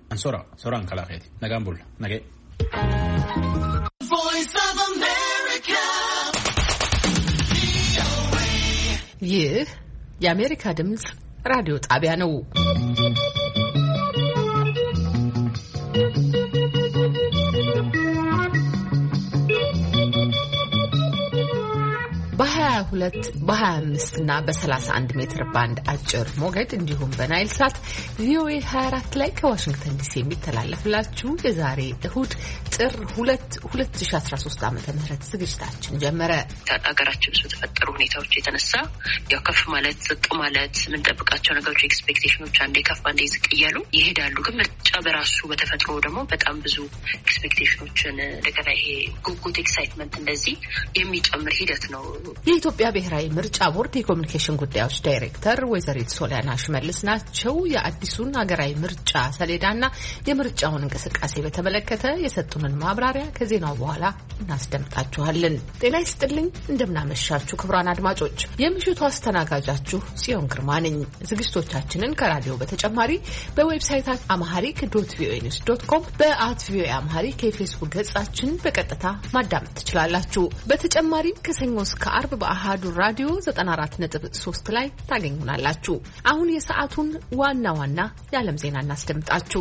Soraan kalaaqeeti. Nagaan bulla. Nagee. ይህ የአሜሪካ ድምጽ ራዲዮ ጣቢያ ነው። በ22 በ25 እና በ31 ሜትር ባንድ አጭር ሞገድ እንዲሁም በናይል ሳት ቪኦኤ 24 ላይ ከዋሽንግተን ዲሲ የሚተላለፍላችሁ የዛሬ እሁድ ጥር 2 2013 ዓ.ም ዝግጅታችን ጀመረ። ሀገራችን ውስጥ በተፈጠሩ ሁኔታዎች የተነሳ ያው ከፍ ማለት ዝቅ ማለት የምንጠብቃቸው ነገሮች ኤክስፔክቴሽኖች አንዴ ከፍ አንዴ ዝቅ እያሉ ይሄዳሉ። ግን ምርጫ በራሱ በተፈጥሮ ደግሞ በጣም ብዙ ኤክስፔክቴሽኖችን እንደገና ይሄ ጉጉት ኤክሳይትመንት እንደዚህ የሚጨምር ሂደት ነው። የኢትዮጵያ ብሔራዊ ምርጫ ቦርድ የኮሙኒኬሽን ጉዳዮች ዳይሬክተር ወይዘሪት ሶሊያና ሽመልስ ናቸው። የአዲሱን ሀገራዊ ምርጫ ሰሌዳና የምርጫውን እንቅስቃሴ በተመለከተ የሰጡንን ማብራሪያ ከዜናው በኋላ እናስደምጣችኋለን። ጤና ይስጥልኝ፣ እንደምናመሻችሁ ክቡራን አድማጮች፣ የምሽቱ አስተናጋጃችሁ ጽዮን ግርማ ነኝ። ዝግጅቶቻችንን ከራዲዮ በተጨማሪ በዌብሳይታችን amharic.voanews.com በ@voa amharic የፌስቡክ ገጻችን በቀጥታ ማዳመጥ ትችላላችሁ። በተጨማሪም ከሰኞ እስከ አርብ በአሃዱ ራዲዮ 94.3 ላይ ታገኙናላችሁ። አሁን የሰዓቱን ዋና ዋና የዓለም ዜና እናስደምጣችሁ።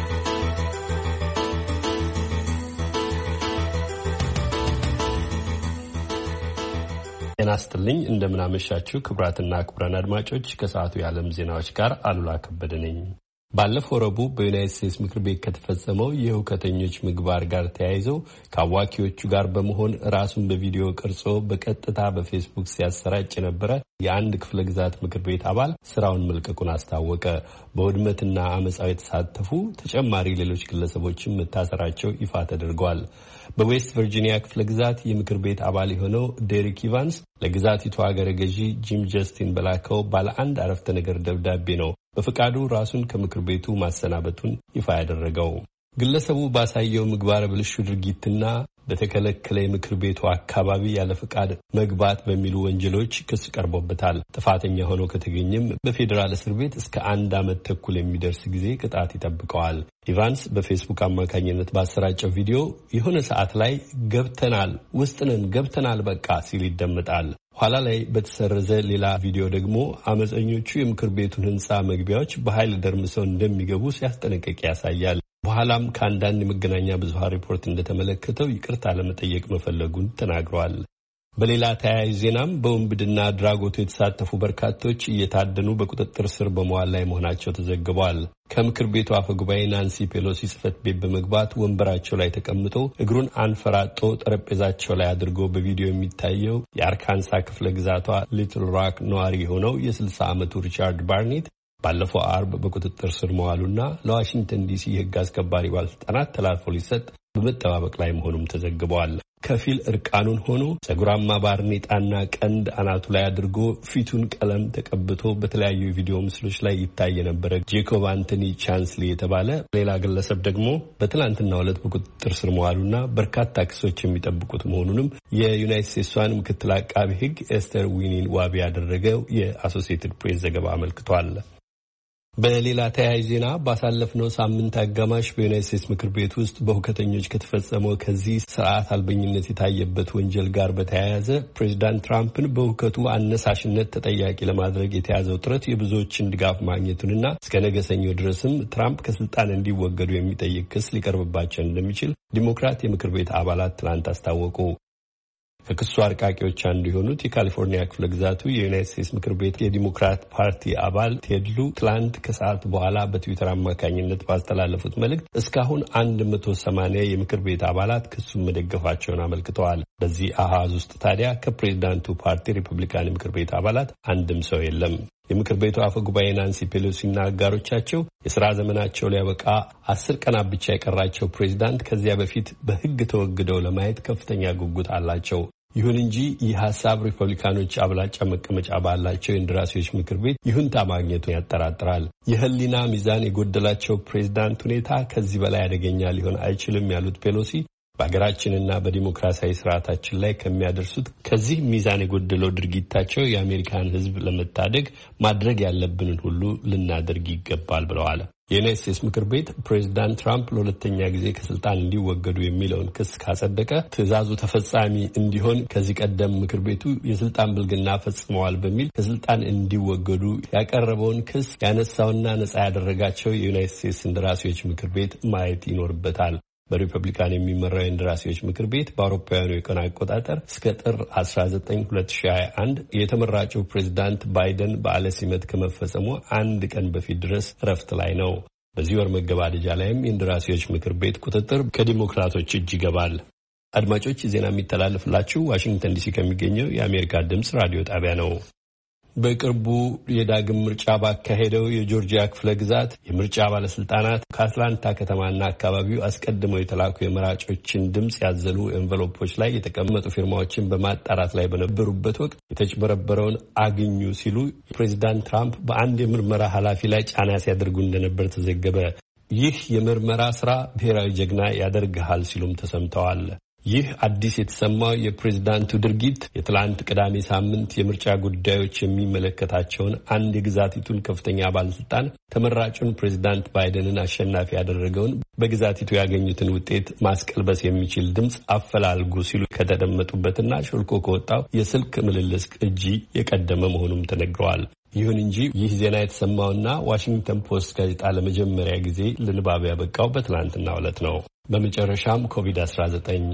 ጤና ይስጥልኝ፣ እንደምናመሻችሁ ክቡራትና ክቡራን አድማጮች፣ ከሰዓቱ የዓለም ዜናዎች ጋር አሉላ ከበደ ነኝ። ባለፈው ረቡዕ በዩናይትድ ስቴትስ ምክር ቤት ከተፈጸመው የሁከተኞች ምግባር ጋር ተያይዘው ከአዋኪዎቹ ጋር በመሆን ራሱን በቪዲዮ ቀርጾ በቀጥታ በፌስቡክ ሲያሰራጭ የነበረ የአንድ ክፍለ ግዛት ምክር ቤት አባል ስራውን መልቀቁን አስታወቀ። በውድመትና አመፃው የተሳተፉ ተጨማሪ ሌሎች ግለሰቦችም መታሰራቸው ይፋ ተደርገዋል። በዌስት ቨርጂኒያ ክፍለ ግዛት የምክር ቤት አባል የሆነው ዴሪክ ኢቫንስ ለግዛቲቱ ሀገረ ገዢ ጂም ጀስቲን በላከው ባለ አንድ አረፍተ ነገር ደብዳቤ ነው በፈቃዱ ራሱን ከምክር ቤቱ ማሰናበቱን ይፋ ያደረገው። ግለሰቡ ባሳየው ምግባረ ብልሹ ድርጊትና በተከለከለ የምክር ቤቱ አካባቢ ያለ ፈቃድ መግባት በሚሉ ወንጀሎች ክስ ቀርቦበታል። ጥፋተኛ ሆኖ ከተገኘም በፌዴራል እስር ቤት እስከ 1 ዓመት ተኩል የሚደርስ ጊዜ ቅጣት ይጠብቀዋል። ኢቫንስ በፌስቡክ አማካኝነት ባሰራጨው ቪዲዮ የሆነ ሰዓት ላይ ገብተናል፣ ውስጥ ነን፣ ገብተናል በቃ ሲል ይደመጣል። ኋላ ላይ በተሰረዘ ሌላ ቪዲዮ ደግሞ አመፀኞቹ የምክር ቤቱን ሕንፃ መግቢያዎች በኃይል ደርምሰው እንደሚገቡ ሲያስጠነቅቅ ያሳያል። በኋላም ከአንዳንድ የመገናኛ ብዙሃን ሪፖርት እንደተመለከተው ይቅርታ ለመጠየቅ መፈለጉን ተናግረዋል። በሌላ ተያያዥ ዜናም በውንብድና አድራጎቱ የተሳተፉ በርካቶች እየታደኑ በቁጥጥር ስር በመዋል ላይ መሆናቸው ተዘግበዋል። ከምክር ቤቱ አፈ ጉባኤ ናንሲ ፔሎሲ ጽሕፈት ቤት በመግባት ወንበራቸው ላይ ተቀምጦ እግሩን አንፈራጦ ጠረጴዛቸው ላይ አድርጎ በቪዲዮ የሚታየው የአርካንሳ ክፍለ ግዛቷ ሊትል ሮክ ነዋሪ የሆነው የ60 ዓመቱ ሪቻርድ ባርኔት ባለፈው አርብ በቁጥጥር ስር መዋሉና ለዋሽንግተን ዲሲ የሕግ አስከባሪ ባለስልጣናት ተላልፎ ሊሰጥ በመጠባበቅ ላይ መሆኑም ተዘግበዋል። ከፊል እርቃኑን ሆኖ ጸጉራማ ባርኔጣና ቀንድ አናቱ ላይ አድርጎ ፊቱን ቀለም ተቀብቶ በተለያዩ የቪዲዮ ምስሎች ላይ ይታይ የነበረ ጄኮብ አንቶኒ ቻንስሊ የተባለ ሌላ ግለሰብ ደግሞ በትላንትናው ዕለት በቁጥጥር ስር መዋሉና በርካታ ክሶች የሚጠብቁት መሆኑንም የዩናይትድ ስቴትሷን ምክትል አቃቢ ሕግ ኤስተር ዊኒን ዋቢ ያደረገው የአሶሲኤትድ ፕሬስ ዘገባ አመልክቷል። በሌላ ተያያዥ ዜና ባሳለፍነው ሳምንት አጋማሽ በዩናይትድ ስቴትስ ምክር ቤት ውስጥ በሁከተኞች ከተፈጸመው ከዚህ ስርዓት አልበኝነት የታየበት ወንጀል ጋር በተያያዘ ፕሬዚዳንት ትራምፕን በሁከቱ አነሳሽነት ተጠያቂ ለማድረግ የተያዘው ጥረት የብዙዎችን ድጋፍ ማግኘቱንና እስከ ነገ ሰኞ ድረስም ትራምፕ ከስልጣን እንዲወገዱ የሚጠይቅ ክስ ሊቀርብባቸው እንደሚችል ዲሞክራት የምክር ቤት አባላት ትናንት አስታወቁ። ከክሱ አርቃቂዎች አንዱ የሆኑት የካሊፎርኒያ ክፍለ ግዛቱ የዩናይትድ ስቴትስ ምክር ቤት የዲሞክራት ፓርቲ አባል ቴድ ሉ ትላንት ከሰዓት በኋላ በትዊተር አማካኝነት ባስተላለፉት መልእክት እስካሁን 180 የምክር ቤት አባላት ክሱን መደገፋቸውን አመልክተዋል። በዚህ አሃዝ ውስጥ ታዲያ ከፕሬዚዳንቱ ፓርቲ ሪፐብሊካን የምክር ቤት አባላት አንድም ሰው የለም። የምክር ቤቱ አፈ ጉባኤ ናንሲ ፔሎሲና አጋሮቻቸው የሥራ ዘመናቸው ሊያበቃ 10 ቀናት ብቻ የቀራቸው ፕሬዚዳንት ከዚያ በፊት በሕግ ተወግደው ለማየት ከፍተኛ ጉጉት አላቸው። ይሁን እንጂ ይህ ሀሳብ ሪፐብሊካኖች አብላጫ መቀመጫ ባላቸው የእንደራሴዎች ምክር ቤት ይሁንታ ማግኘቱን ያጠራጥራል። የህሊና ሚዛን የጎደላቸው ፕሬዚዳንት ሁኔታ ከዚህ በላይ አደገኛ ሊሆን አይችልም ያሉት ፔሎሲ በሀገራችንና በዲሞክራሲያዊ ስርዓታችን ላይ ከሚያደርሱት ከዚህ ሚዛን የጎደለው ድርጊታቸው የአሜሪካን ሕዝብ ለመታደግ ማድረግ ያለብንን ሁሉ ልናደርግ ይገባል ብለዋል። የዩናይትድ ስቴትስ ምክር ቤት ፕሬዚዳንት ትራምፕ ለሁለተኛ ጊዜ ከስልጣን እንዲወገዱ የሚለውን ክስ ካጸደቀ ትዕዛዙ ተፈጻሚ እንዲሆን ከዚህ ቀደም ምክር ቤቱ የስልጣን ብልግና ፈጽመዋል በሚል ከስልጣን እንዲወገዱ ያቀረበውን ክስ ያነሳውና ነጻ ያደረጋቸው የዩናይትድ ስቴትስ እንደራሴዎች ምክር ቤት ማየት ይኖርበታል። በሪፐብሊካን የሚመራው የእንደራሴዎች ምክር ቤት በአውሮፓውያኑ የቀን አቆጣጠር እስከ ጥር 19 2021 የተመራጩ ፕሬዚዳንት ባይደን በዓለ ሲመት ከመፈጸሙ አንድ ቀን በፊት ድረስ እረፍት ላይ ነው። በዚህ ወር መገባደጃ ላይም የእንደራሴዎች ምክር ቤት ቁጥጥር ከዲሞክራቶች እጅ ይገባል። አድማጮች ዜና የሚተላለፍላችሁ ዋሽንግተን ዲሲ ከሚገኘው የአሜሪካ ድምፅ ራዲዮ ጣቢያ ነው። በቅርቡ የዳግም ምርጫ ባካሄደው የጆርጂያ ክፍለ ግዛት የምርጫ ባለስልጣናት ከአትላንታ ከተማና አካባቢው አስቀድመው የተላኩ የመራጮችን ድምፅ ያዘሉ ኤንቨሎፖች ላይ የተቀመጡ ፊርማዎችን በማጣራት ላይ በነበሩበት ወቅት የተጭበረበረውን አግኙ ሲሉ ፕሬዚዳንት ትራምፕ በአንድ የምርመራ ኃላፊ ላይ ጫና ሲያደርጉ እንደነበር ተዘገበ። ይህ የምርመራ ስራ ብሔራዊ ጀግና ያደርግሃል ሲሉም ተሰምተዋል። ይህ አዲስ የተሰማው የፕሬዝዳንቱ ድርጊት የትላንት ቅዳሜ ሳምንት የምርጫ ጉዳዮች የሚመለከታቸውን አንድ የግዛቲቱን ከፍተኛ ባለስልጣን ተመራጩን ፕሬዝዳንት ባይደንን አሸናፊ ያደረገውን በግዛቲቱ ያገኙትን ውጤት ማስቀልበስ የሚችል ድምፅ አፈላልጉ ሲሉ ከተደመጡበትና ሾልኮ ከወጣው የስልክ ምልልስ ቅጂ የቀደመ መሆኑም ተነግረዋል። ይሁን እንጂ ይህ ዜና የተሰማውና ዋሽንግተን ፖስት ጋዜጣ ለመጀመሪያ ጊዜ ለንባብ ያበቃው በትላንትናው ዕለት ነው። በመጨረሻም ኮቪድ-19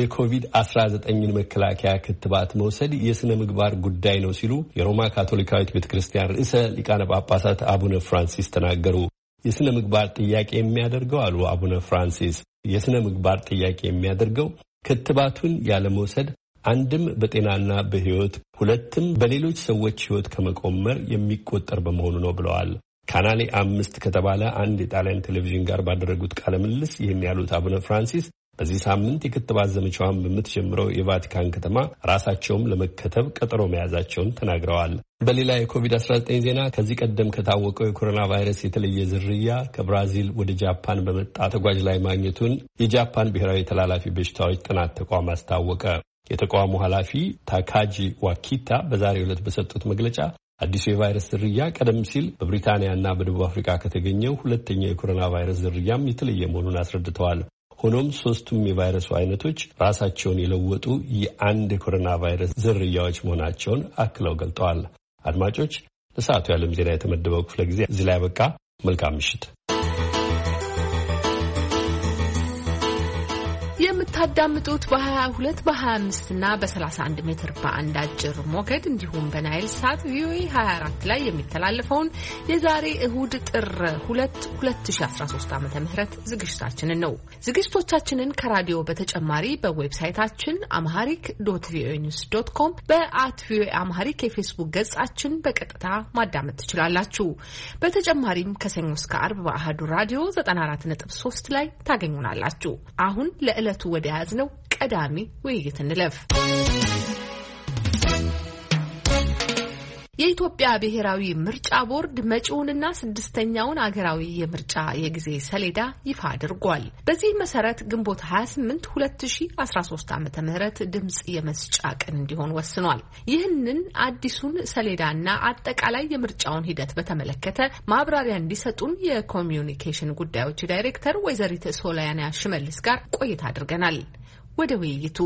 የኮቪድ-19ን መከላከያ ክትባት መውሰድ የሥነ ምግባር ጉዳይ ነው ሲሉ የሮማ ካቶሊካዊት ቤተክርስቲያን ርዕሰ ሊቃነ ጳጳሳት አቡነ ፍራንሲስ ተናገሩ። የሥነ ምግባር ጥያቄ የሚያደርገው አሉ አቡነ ፍራንሲስ፣ የሥነ ምግባር ጥያቄ የሚያደርገው ክትባቱን ያለመውሰድ አንድም በጤናና በሕይወት ሁለትም በሌሎች ሰዎች ሕይወት ከመቆመር የሚቆጠር በመሆኑ ነው ብለዋል። ካናሌ 5 ከተባለ አንድ የጣሊያን ቴሌቪዥን ጋር ባደረጉት ቃለ ምልልስ ይህን ያሉት አቡነ ፍራንሲስ በዚህ ሳምንት የክትባት ዘመቻዋን በምትጀምረው የቫቲካን ከተማ ራሳቸውም ለመከተብ ቀጠሮ መያዛቸውን ተናግረዋል። በሌላ የኮቪድ-19 ዜና ከዚህ ቀደም ከታወቀው የኮሮና ቫይረስ የተለየ ዝርያ ከብራዚል ወደ ጃፓን በመጣ ተጓዥ ላይ ማግኘቱን የጃፓን ብሔራዊ ተላላፊ በሽታዎች ጥናት ተቋም አስታወቀ። የተቋሙ ኃላፊ ታካጂ ዋኪታ በዛሬው ዕለት በሰጡት መግለጫ አዲሱ የቫይረስ ዝርያ ቀደም ሲል በብሪታንያና በደቡብ አፍሪካ ከተገኘው ሁለተኛው የኮሮና ቫይረስ ዝርያም የተለየ መሆኑን አስረድተዋል። ሆኖም ሶስቱም የቫይረሱ አይነቶች ራሳቸውን የለወጡ የአንድ የኮሮና ቫይረስ ዝርያዎች መሆናቸውን አክለው ገልጠዋል። አድማጮች፣ ለሰዓቱ የዓለም ዜና የተመደበው ክፍለ ጊዜ እዚህ ላይ ያበቃ። መልካም ምሽት። የምታዳምጡት በ22 በ25 እና በ31 ሜትር በአንድ አጭር ሞገድ እንዲሁም በናይል ሳት ቪኦኤ 24 ላይ የሚተላለፈውን የዛሬ እሁድ ጥር 2 2013 ዓ.ም ዝግጅታችንን ነው። ዝግጅቶቻችንን ከራዲዮ በተጨማሪ በዌብሳይታችን amharic.voanews.com በ@voa amharic የፌስቡክ ገጻችን በቀጥታ ማዳመጥ ትችላላችሁ። በተጨማሪም ከሰኞ እስከ አርብ በአሃዱ ራዲዮ 94.3 ላይ ታገኙናላችሁ። አሁን ለዕለቱ ወደ ያዝነው ቀዳሚ ውይይት እንለፍ። የኢትዮጵያ ብሔራዊ ምርጫ ቦርድ መጪውንና ስድስተኛውን አገራዊ የምርጫ የጊዜ ሰሌዳ ይፋ አድርጓል። በዚህ መሰረት ግንቦት 28 2013 ዓ.ም ድምጽ የመስጫ ቀን እንዲሆን ወስኗል። ይህንን አዲሱን ሰሌዳና አጠቃላይ የምርጫውን ሂደት በተመለከተ ማብራሪያ እንዲሰጡን የኮሚዩኒኬሽን ጉዳዮች ዳይሬክተር ወይዘሪት ሶሊያና ሽመልስ ጋር ቆይታ አድርገናል። ወደ ውይይቱ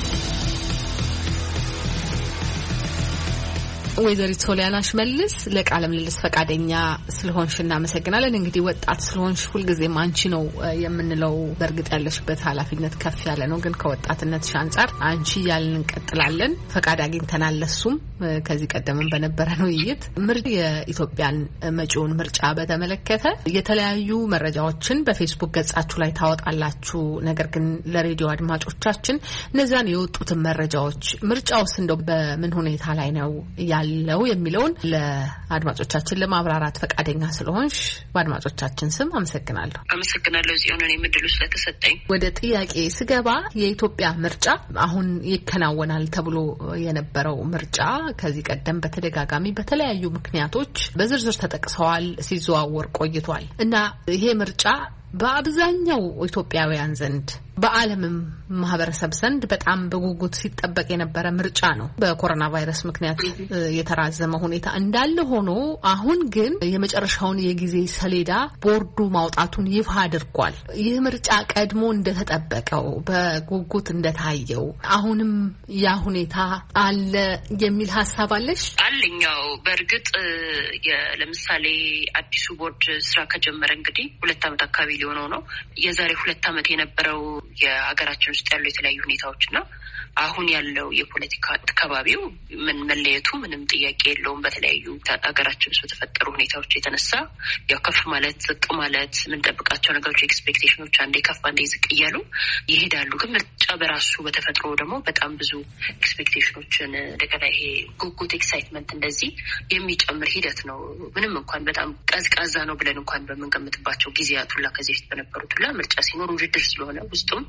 ወይዘሪት ሶሊያና ሽመልስ ለቃለ ምልልስ ፈቃደኛ ስለሆንሽ እናመሰግናለን። እንግዲህ ወጣት ስለሆንሽ ሁልጊዜም አንቺ ነው የምንለው። በእርግጥ ያለሽበት ኃላፊነት ከፍ ያለ ነው፣ ግን ከወጣትነትሽ አንጻር አንቺ ያልን እንቀጥላለን። ፈቃድ አግኝተናል። ለሱም ከዚህ ቀደምም በነበረን ውይይት የኢትዮጵያን መጪውን ምርጫ በተመለከተ የተለያዩ መረጃዎችን በፌስቡክ ገጻችሁ ላይ ታወጣላችሁ። ነገር ግን ለሬዲዮ አድማጮቻችን እነዛን የወጡትን መረጃዎች ምርጫውስ እንደው በምን ሁኔታ ላይ ነው ያለው የሚለውን ለአድማጮቻችን ለማብራራት ፈቃደኛ ስለሆንሽ በአድማጮቻችን ስም አመሰግናለሁ። አመሰግናለሁ እዚህ ሆነን የምድሉ ስለተሰጠኝ። ወደ ጥያቄ ስገባ የኢትዮጵያ ምርጫ አሁን ይከናወናል ተብሎ የነበረው ምርጫ ከዚህ ቀደም በተደጋጋሚ በተለያዩ ምክንያቶች በዝርዝር ተጠቅሰዋል፣ ሲዘዋወር ቆይቷል እና ይሄ ምርጫ በአብዛኛው ኢትዮጵያውያን ዘንድ በዓለምም ማህበረሰብ ዘንድ በጣም በጉጉት ሲጠበቅ የነበረ ምርጫ ነው። በኮሮና ቫይረስ ምክንያት የተራዘመ ሁኔታ እንዳለ ሆኖ አሁን ግን የመጨረሻውን የጊዜ ሰሌዳ ቦርዱ ማውጣቱን ይፋ አድርጓል። ይህ ምርጫ ቀድሞ እንደተጠበቀው በጉጉት እንደታየው አሁንም ያ ሁኔታ አለ የሚል ሀሳብ አለሽ? አለኛው በእርግጥ ለምሳሌ አዲሱ ቦርድ ስራ ከጀመረ እንግዲህ 2 ዓመት አካባቢ ሊሆነው ነው። የዛሬ 2 ዓመት የነበረው የሀገራችን ውስጥ ያለው የተለያዩ ሁኔታዎችና አሁን ያለው የፖለቲካ ከባቢው ምን መለየቱ ምንም ጥያቄ የለውም። በተለያዩ ሀገራችን ውስጥ በተፈጠሩ ሁኔታዎች የተነሳ ያው ከፍ ማለት ዝቅ ማለት የምንጠብቃቸው ነገሮች ኤክስፔክቴሽኖች አንዴ ከፍ አንዴ ዝቅ እያሉ ይሄዳሉ። ግን ምርጫ በራሱ በተፈጥሮ ደግሞ በጣም ብዙ ኤክስፔክቴሽኖችን እንደገና ይሄ ጉጉት ኤክሳይትመንት እንደዚህ የሚጨምር ሂደት ነው። ምንም እንኳን በጣም ቀዝቃዛ ነው ብለን እንኳን በምንገምትባቸው ጊዜያት ሁላ ከዚህ በፊት በነበሩት ሁላ ምርጫ ሲኖር ውድድር ስለሆነ ውስጡም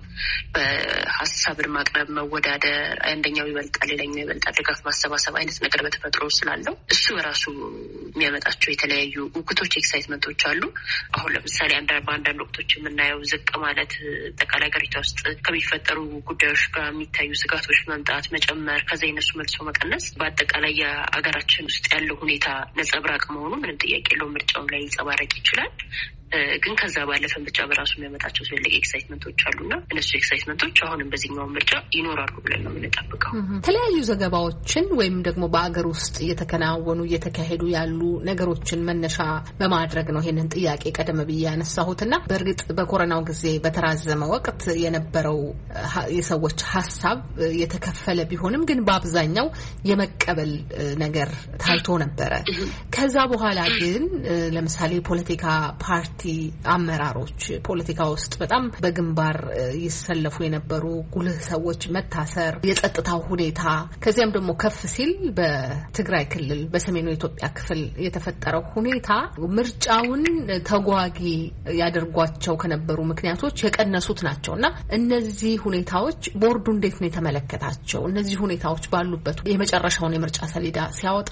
በሀሳብን ማቅረብ መወዳደር አንደኛው ይበልጣል ሌላኛው ይበልጣል ድጋፍ ማሰባሰብ አይነት ነገር በተፈጥሮ ስላለው እሱ በራሱ የሚያመጣቸው የተለያዩ ውክቶች ኤክሳይትመንቶች አሉ። አሁን ለምሳሌ በአንዳንድ ወቅቶች የምናየው ዝቅ ማለት ጠቃላይ ሀገሪቷ ውስጥ ከሚፈጠሩ ጉዳዮች ጋር የሚታዩ ስጋቶች መምጣት መጨመር ከዛ የነሱ መልሶ መቀነስ በአጠቃላይ የሀገራችን ውስጥ ያለው ሁኔታ ነጸብራቅ መሆኑ ምንም ጥያቄ የለውም። ምርጫውም ላይ ሊንጸባረቅ ይችላል። ግን ከዛ ባለፈ ምርጫ በራሱ የሚያመጣቸው ትልልቅ ኤክሳይትመንቶች አሉና እነሱ ኤክሳይትመንቶች አሁንም በዚህኛው ምርጫ ይኖራሉ ብለን ነው የምንጠብቀው። የተለያዩ ዘገባዎችን ወይም ደግሞ በአገር ውስጥ እየተካሄዱ ያሉ ነገሮችን መነሻ በማድረግ ነው ይሄንን ጥያቄ ቀደም ብዬ ያነሳሁትና በእርግጥ በኮሮናው ጊዜ በተራዘመ ወቅት የነበረው የሰዎች ሀሳብ የተከፈለ ቢሆንም ግን በአብዛኛው የመቀበል ነገር ታይቶ ነበረ። ከዛ በኋላ ግን ለምሳሌ ፖለቲካ ፓርቲ አመራሮች ፖለቲካ ውስጥ በጣም በግንባር ይሰለፉ የነበሩ ጉልህ ሰዎች መታሰር፣ የጸጥታው ሁኔታ ከዚያም ደግሞ ከፍ ሲል በትግራይ ክልል በሰሜኑ የኢትዮጵያ ክፍል የተፈጠረው ሁኔታ ምርጫውን ተጓጊ ያደርጓቸው ከነበሩ ምክንያቶች የቀነሱት ናቸውና እነዚህ ሁኔታዎች ቦርዱ እንዴት ነው የተመለከታቸው? እነዚህ ሁኔታዎች ባሉበት የመጨረሻውን የምርጫ ሰሌዳ ሲያወጣ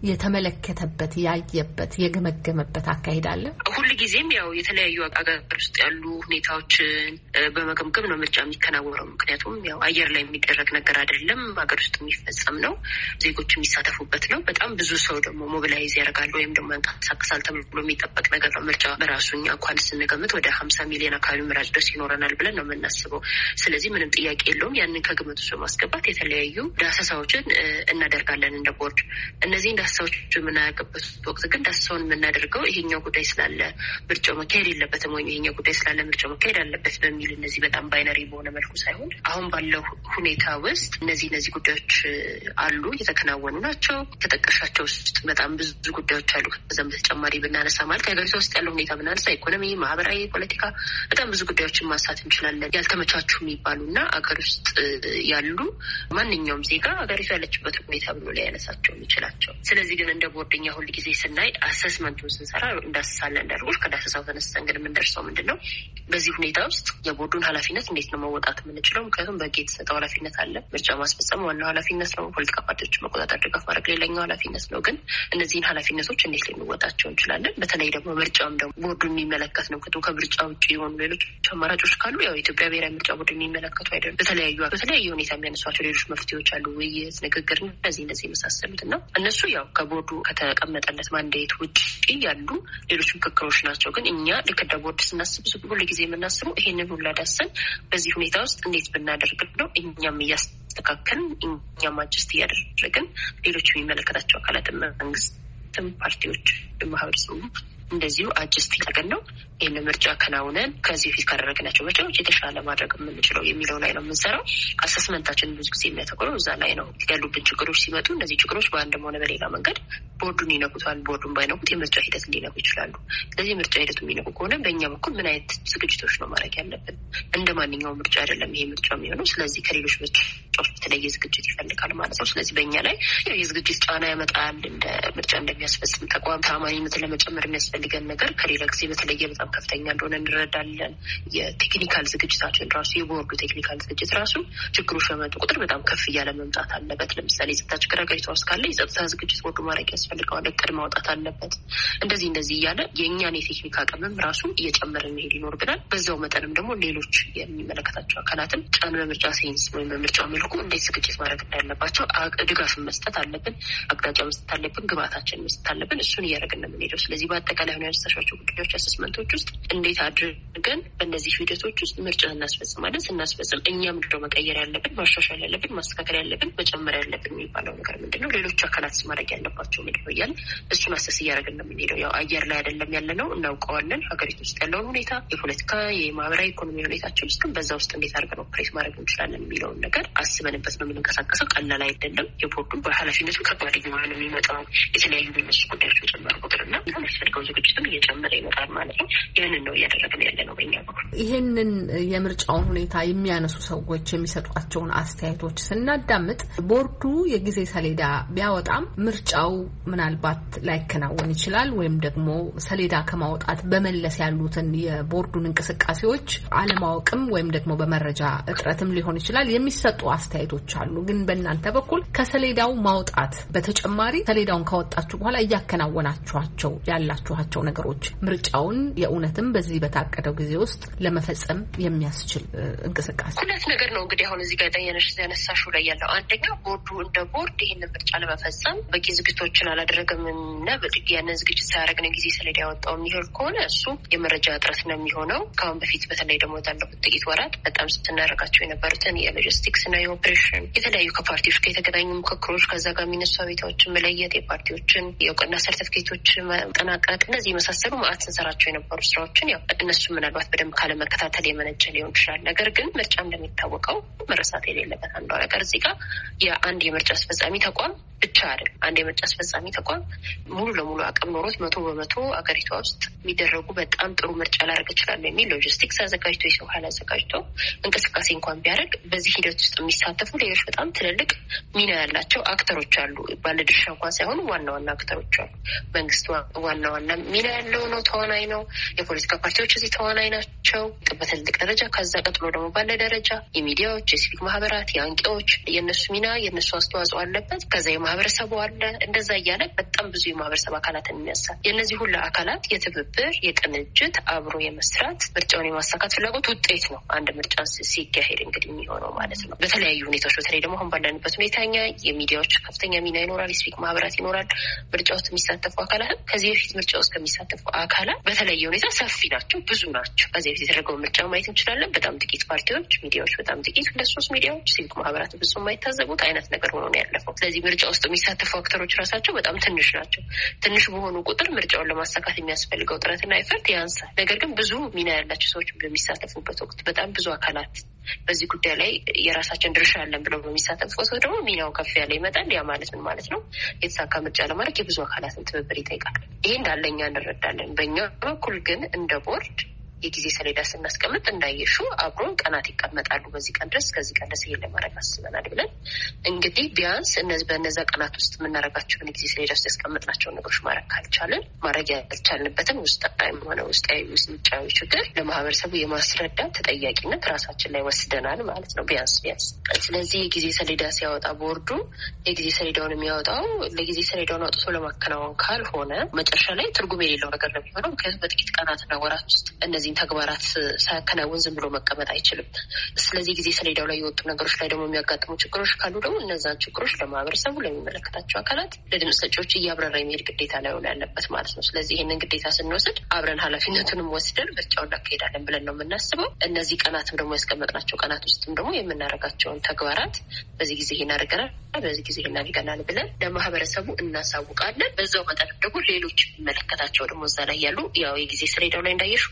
የተመለከተበት ያየበት የገመገመበት አካሄድ አለ? ሁልጊዜም ያው የተለያዩ አገር ውስጥ ያሉ ሁኔታዎችን በመገምገም ነው ምርጫ የሚከናወነው። ምክንያቱም ያው አየር ላይ የሚደረግ ነገር አይደለም፣ ሀገር ውስጥ የሚፈጸም ነው፣ ዜጎች የሚሳተፉበት ነው። በጣም ብዙ ሰው ደግሞ ሞቢላይዝ ያደርጋል ወይም ደግሞ ያንቀሳቅሳል ተብሎ የሚጠበቅ ነገር ነው። ምርጫ በራሱ እኛ እንኳን ስንገምት ወደ 50 ሚሊዮን አካባቢ ምራጭ ድረስ ይኖረናል ብለን ነው የምናስበው። ስለዚህ ምንም ጥያቄ የለውም ያንን ከግምት ውስጥ በማስገባት የተለያዩ ዳሰሳዎችን እናደርጋለን እንደ ቦርድ። እነዚህን ዳሰሳዎች የምናደርግበት ወቅት ግን ዳሰሳውን የምናደርገው ይሄኛው ጉዳይ ስላለ ምርጫው መካሄድ የለበትም ወይም ይሄኛው ጉዳይ ስላለ ምርጫው መካሄድ አለበት በሚል እነዚህ በጣም ባይነሪ በሆነ መልኩ ሳይሆን አሁን ባለው ሁኔታ ውስጥ እነዚህ ጉዳዮች አሉ፣ የተከናወኑ ናቸው። ከጠቀሻቸው ውስጥ በጣም ብዙ ጉዳዮች አሉ። ከዛም በተጨማሪ ብናነሳ ማለት ሀገሪቷ ውስጥ ያለው ሁኔታ ብናነሳ ኢኮኖሚ፣ ማህበራዊ፣ ፖለቲካ በጣም ብዙ ጉዳዮችን ማንሳት እንችላለን። ያልተመቻቹ የሚባሉና አገር ውስጥ ያሉ ማንኛውም ዜጋ ሀገሪቷ ያለችበት ሁኔታ ብሎ ላይ ያነሳቸው የሚችላቸው። ስለዚህ ግን እንደ ቦርድኛ ሁልጊዜ ስናይ አሰስመንቱን ስንሰራ እንዳስሳለን እንዳልኩሽ ከዳሰሳው ተነስተን ግን የምንደርሰው ምንድን ነው በዚህ ሁኔታ ውስጥ የቦርዱን ኃላፊነት እንዴት ነው መወጣት የምንችለው? ምክንያቱም በህግ የተሰጠው ኃላፊነት አለ። ምርጫ ማስፈጸም ዋናው ኃላፊነት ነው። ፖለቲካ ፓርቲዎችን መቆጣጠር፣ ድጋፍ ማድረግ ሌላኛው ኃላፊነት ነው። ግን እነዚህን ኃላፊነቶች እንዴት ልንወጣቸው እንችላለን? በተለይ ደግሞ ምርጫም ደግሞ ቦርዱን የሚመለከት ነው። ከምርጫ ውጭ የሆኑ ሌሎች አማራጮች ካሉ ያው ኢትዮጵያ ብሔራዊ ምርጫ ቦርድ የሚመለከቱ አይደለም። በተለያየ ሁኔታ የሚያነሷቸው ሌሎች መፍትሄዎች አሉ። ውይይት፣ ንግግር፣ እነዚህ የመሳሰሉት እና እነሱ ያው ከቦርዱ ከተቀመጠለት ማንዴት ውጭ ያሉ ሌሎች ምክክሮች ናቸው። ግን እኛ ልክ እንደ ቦርድ ስናስብ ሁሉ ጊዜ የምናስበው ይሄንን ሁላ ዳሰን በዚህ ሁኔታ ውስጥ እንዴት ብናደርግ ነው እኛም እያስተካከልን እኛም አጀስት እያደረግን ሌሎች የሚመለከታቸው አካላትም መንግስትም ፓርቲዎች ማህበረሰቡ እንደዚሁ አጀስት ያደረገን ነው ይህን ምርጫ ከናውነን ከዚህ በፊት ካደረግናቸው ምርጫዎች የተሻለ ማድረግ የምንችለው የሚለው ላይ ነው የምንሰራው። አሰስመንታችን ብዙ ጊዜ የሚያተኩረው እዛ ላይ ነው። ያሉብን ችግሮች ሲመጡ እነዚህ ችግሮች በአንድም ሆነ በሌላ መንገድ ቦርዱን ይነኩታል። ቦርዱን ባይነኩት የምርጫ ሂደት ሊነኩ ይችላሉ። ስለዚህ ምርጫ ሂደቱ የሚነኩ ከሆነ በእኛ በኩል ምን አይነት ዝግጅቶች ነው ማድረግ ያለብን? እንደ ማንኛውም ምርጫ አይደለም ይሄ ምርጫ የሚሆነው። ስለዚህ ከሌሎች ምርጫዎች በተለየ ዝግጅት ይፈልጋል ማለት ነው። ስለዚህ በእኛ ላይ የዝግጅት ጫና ያመጣል። እንደ ምርጫ እንደሚያስፈጽም ተቋም ታማኝነትን ለመጨመር የሚያስፈልገን ነገር ከሌላ ጊዜ በተለየ በጣም ከፍተኛ እንደሆነ እንረዳለን። የቴክኒካል ዝግጅታችን ራሱ የቦርዱ ቴክኒካል ዝግጅት ራሱ ችግሮች በመጡ ቁጥር በጣም ከፍ እያለ መምጣት አለበት። ለምሳሌ የጸጥታ ችግር ሀገሪቷ ውስጥ ካለ የጸጥታ ዝግጅት ቦርዱ ማድረግ ያስፈልገዋል፣ እቅድ ማውጣት አለበት። እንደዚህ እያለ የእኛን የቴክኒክ አቅምም ራሱ እየጨመረ መሄድ ይኖርብናል። በዛው መጠንም ደግሞ ሌሎች የሚመለከታቸው አካላትም ጫን በምርጫ ሴንስ ወይም በምርጫ መልኩ እንዴት ዝግጅት ማድረግ እንዳለባቸው ድጋፍን መስጠት አለብን፣ አቅጣጫ መስጠት አለብን፣ ግብዓታችን መስጠት አለብን። እሱን እያደረግን ነው የምንሄደው። ስለዚህ በአጠቃላይ ሆነ ያነሳሻቸው ጉዳዮች አሰስመንቶች ውስጥ እንዴት አድርገን በእነዚህ ሂደቶች ውስጥ ምርጫ እናስፈጽማለን፣ ስናስፈጽም እኛ ምንድነው መቀየር ያለብን፣ ማሻሻል ያለብን፣ ማስተካከል ያለብን፣ መጨመር ያለብን የሚባለው ነገር ምንድነው፣ ሌሎች አካላት ማድረግ ያለባቸው ምንድነው እያልን እሱን አሰስ እያደረግን ነው የምንሄደው። ያው አየር ላይ አይደለም ያለ ነው፣ እናውቀዋለን ሀገሪቱ ውስጥ ያለውን ሁኔታ፣ የፖለቲካ የማህበራዊ ኢኮኖሚ ሁኔታችን ውስጥ ግን በዛ ውስጥ እንዴት አድርገን ኦፕሬት ማድረግ እንችላለን የሚለውን ነገር አስበንበት ነው የምንንቀሳቀሰው። ቀላል አይደለም። የቦርዱ በኃላፊነቱ ከባድ የሆነ የሚመጣው የተለያዩ የሚነሱ ጉዳዮች የጨመሩ ቁጥርና የሚያስፈልገው ዝግጅትም እየጨመረ ይመጣል ማለት ነው። ይህንን ነው እያደረግን ያለ ነው በእኛ በኩል። ይህንን የምርጫውን ሁኔታ የሚያነሱ ሰዎች የሚሰጧቸውን አስተያየቶች ስናዳምጥ ቦርዱ የጊዜ ሰሌዳ ቢያወጣም ምርጫው ምናልባት ላይከናወን ይችላል ወይም ደግሞ ሰሌዳ ከማውጣት በመለስ ያሉትን የቦርዱን እንቅስቃሴዎች አለማወቅም ወይም ደግሞ በመረጃ እጥረትም ሊሆን ይችላል የሚሰጡ አስተያየቶች አሉ። ግን በእናንተ በኩል ከሰሌዳው ማውጣት በተጨማሪ ሰሌዳውን ካወጣችሁ በኋላ እያከናወናችኋቸው ያላችኋቸው ነገሮች ምርጫውን የእውነትም በዚህ በታቀደው ጊዜ ውስጥ ለመፈጸም የሚያስችል እንቅስቃሴ ሁለት ነገር ነው። እንግዲህ አሁን እዚህ ጋር ያነሳሹ ላይ ያለው አንደኛ ቦርዱ እንደ ቦርድ ይህንን ምርጫ ለመፈጸም በቂ ዝግጅቶችን አላደረገም እና ያንን ዝግጅት ሳያደርግ ነው ጊዜ ሰሌዳ ያወጣው የሚሆን ከሆነ እሱ የመረጃ እጥረት ነው የሚሆነው። ከአሁን በፊት በተለይ ደግሞ ባለፉት ጥቂት ወራት በጣም ስናደርጋቸው የነበሩትን የሎጂስቲክስ እና የኦፕሬሽን የተለያዩ ከፓርቲዎች ጋር የተገናኙ ምክክሮች፣ ከዛ ጋር የሚነሱ አቤታዎችን መለየት፣ የፓርቲዎችን የእውቅና ሰርቲፊኬቶች ማጠናቀቅ፣ እነዚህ የመሳሰሉ ማዕት ስንሰራቸው የነበሩ ስራዎችን ያው እነሱ ምናልባት በደንብ ካለመከታተል የመነጨ ሊሆን ይችላል። ነገር ግን ምርጫ እንደሚታወቀው መረሳት የሌለበት አንዷ ነገር እዚህ ጋር የአንድ የምርጫ አስፈጻሚ ተቋም ብቻ አይደለም። አንድ የምርጫ አስፈጻሚ ተቋም ሙሉ ለሙሉ አቅም ኖሮት 100% አገሪቷ ውስጥ የሚደረጉ በጣም ጥሩ ምርጫ ላደርግ ይችላል የሚል ሎጂስቲክስ አዘጋጅቶ የሰው ኃይል አዘጋጅቶ እንቅስቃሴ እንኳን ቢያደርግ በዚህ ሂደት ውስጥ የሚሳተፉ ሌሎች በጣም ትልልቅ ሚና ያላቸው አክተሮች አሉ። ባለድርሻ እንኳን ሳይሆኑ ዋና አክተሮች አሉ። መንግስት ዋና ሚና ያለው ነው፣ ተዋናይ ነው። የፖለቲካ ፓርቲዎች እዚህ ተዋናይ ናቸው በትልቅ ደረጃ። ከዛ ቀጥሎ ደግሞ ባለ ደረጃ የሚዲያዎች፣ የሲቪክ ማህበራት፣ የአንቂዎች የእነሱ ሚና የእነሱ አስተዋጽኦ አለበት። ከዛ የማህበረሰቡ አለ። እንደዛ እያለ በጣም ብዙ የማህበረሰብ አካላትን የሚያሳትፍ የእነዚህ ሁሉ አካላት የትብብር የቅንጅት አብሮ የመስራት ምርጫውን የማሳካት ፍላጎት ውጤት ነው አንድ ምርጫ ሲካሄድ እንግዲህ የሚሆነው ማለት ነው። በተለያዩ ሁኔታዎች በተለይ ደግሞ አሁን ባለንበት ሁኔታኛ የሚዲያዎች ከፍተኛ ሚና ይኖራል፣ የሲቪክ ማህበራት ይኖራል። ምርጫ ውስጥ የሚሳተፉ አካላት ከዚህ በፊት ምርጫ ውስጥ ከሚሳተፉ አካላት በተለየ ሁኔታ ሰፊ ናቸው፣ ብዙ ናቸው። ከዚህ በፊት የተደረገው ምርጫ ማየት እንችላለን። በጣም ጥቂት ፓርቲዎች፣ ሚዲያዎች በጣም ጥቂት፣ 2-3 ሚዲያዎች፣ ሲቪክ ማህበራት ብዙ የማይታዘቡት አይነት ነገር ሆኖ ነው ያለፈው። ስለዚህ ምርጫ ውስጥ የሚሳተፉ አክተሮች ራሳቸው በጣም ትንሽ ናቸው። ትንሽ በሆኑ ቁጥር ምርጫውን ለማሳካት የሚያስፈልገው ጥረትና ኤፈርት ያንሳል። ነገር ግን ብዙ ሚና ያላቸው ሰዎች በሚሳተፉበት ወቅት በጣም ብዙ አካላት በዚህ ጉዳይ ላይ የራሳችን ድርሻ አለን ብለው በሚሳተፉበት ወቅት ደግሞ ሚናው ከፍ ያለ ይመጣል። ያ ማለት ምን ማለት ነው? የተሳካ ምርጫ ለማድረግ የብዙ አካላትን ትብብር ይጠይቃል። ይሄ እንዳለኛ እንረዳለን። በእኛ በኩል ግን እንደ ቦርድ የጊዜ ሰሌዳ ስናስቀምጥ እንዳየሹ አብሮን ቀናት ይቀመጣሉ። በዚህ ቀን ድረስ ከዚህ ቀን ድረስ ይሄን ለማድረግ አስበናል ብለን እንግዲህ ቢያንስ በእነዛ ቀናት ውስጥ የምናደርጋቸውን የጊዜ ሰሌዳ ውስጥ ያስቀመጥናቸውን ነገሮች ማድረግ ካልቻለን ማድረግ ያልቻልንበትን ውስጣዊም ሆነ ውጫዊ ችግር ለማህበረሰቡ የማስረዳት ተጠያቂነት ራሳችን ላይ ወስደናል ማለት ነው ቢያንስ። ስለዚህ የጊዜ ሰሌዳ ሲያወጣ ቦርዱ የጊዜ ሰሌዳውን የሚያወጣው ለጊዜ ሰሌዳውን አውጥቶ ለማከናወን ካልሆነ መጨረሻ ላይ ትርጉም የሌለው ነገር ነው የሚሆነው። ምክንያቱም በጥቂት ቀናትና ወራት ውስጥ እነዚህ ተግባራት ሳያከናውን ዝም ብሎ መቀመጥ አይችልም። ስለዚህ ጊዜ ሰሌዳው ላይ የወጡ ነገሮች ላይ ደግሞ የሚያጋጥሙ ችግሮች ካሉ ደግሞ እነዛን ችግሮች ለማህበረሰቡ ለሚመለከታቸው አካላት ለድምፅ ሰጪዎች እያብራራ የሚሄድ ግዴታ ላይ ሆነ ያለበት ማለት ነው። ስለዚህ ይህንን ግዴታ ስንወስድ አብረን ኃላፊነቱንም ወስደን ምርጫውን እናካሄዳለን ብለን ነው የምናስበው። እነዚህ ቀናትም ደግሞ ያስቀመጥናቸው ቀናት ውስጥም ደግሞ የምናደርጋቸውን ተግባራት በዚህ ጊዜ ይሄን አድርገናል፣ በዚህ ጊዜ ይሄን አድርገናል ብለን ለማህበረሰቡ እናሳውቃለን። በዛው መጠን ደግሞ ሌሎች የሚመለከታቸው ደግሞ እዛ ላይ ያሉ ያው የጊዜ ሰሌዳው ላይ እንዳየሹ ከፓርቲ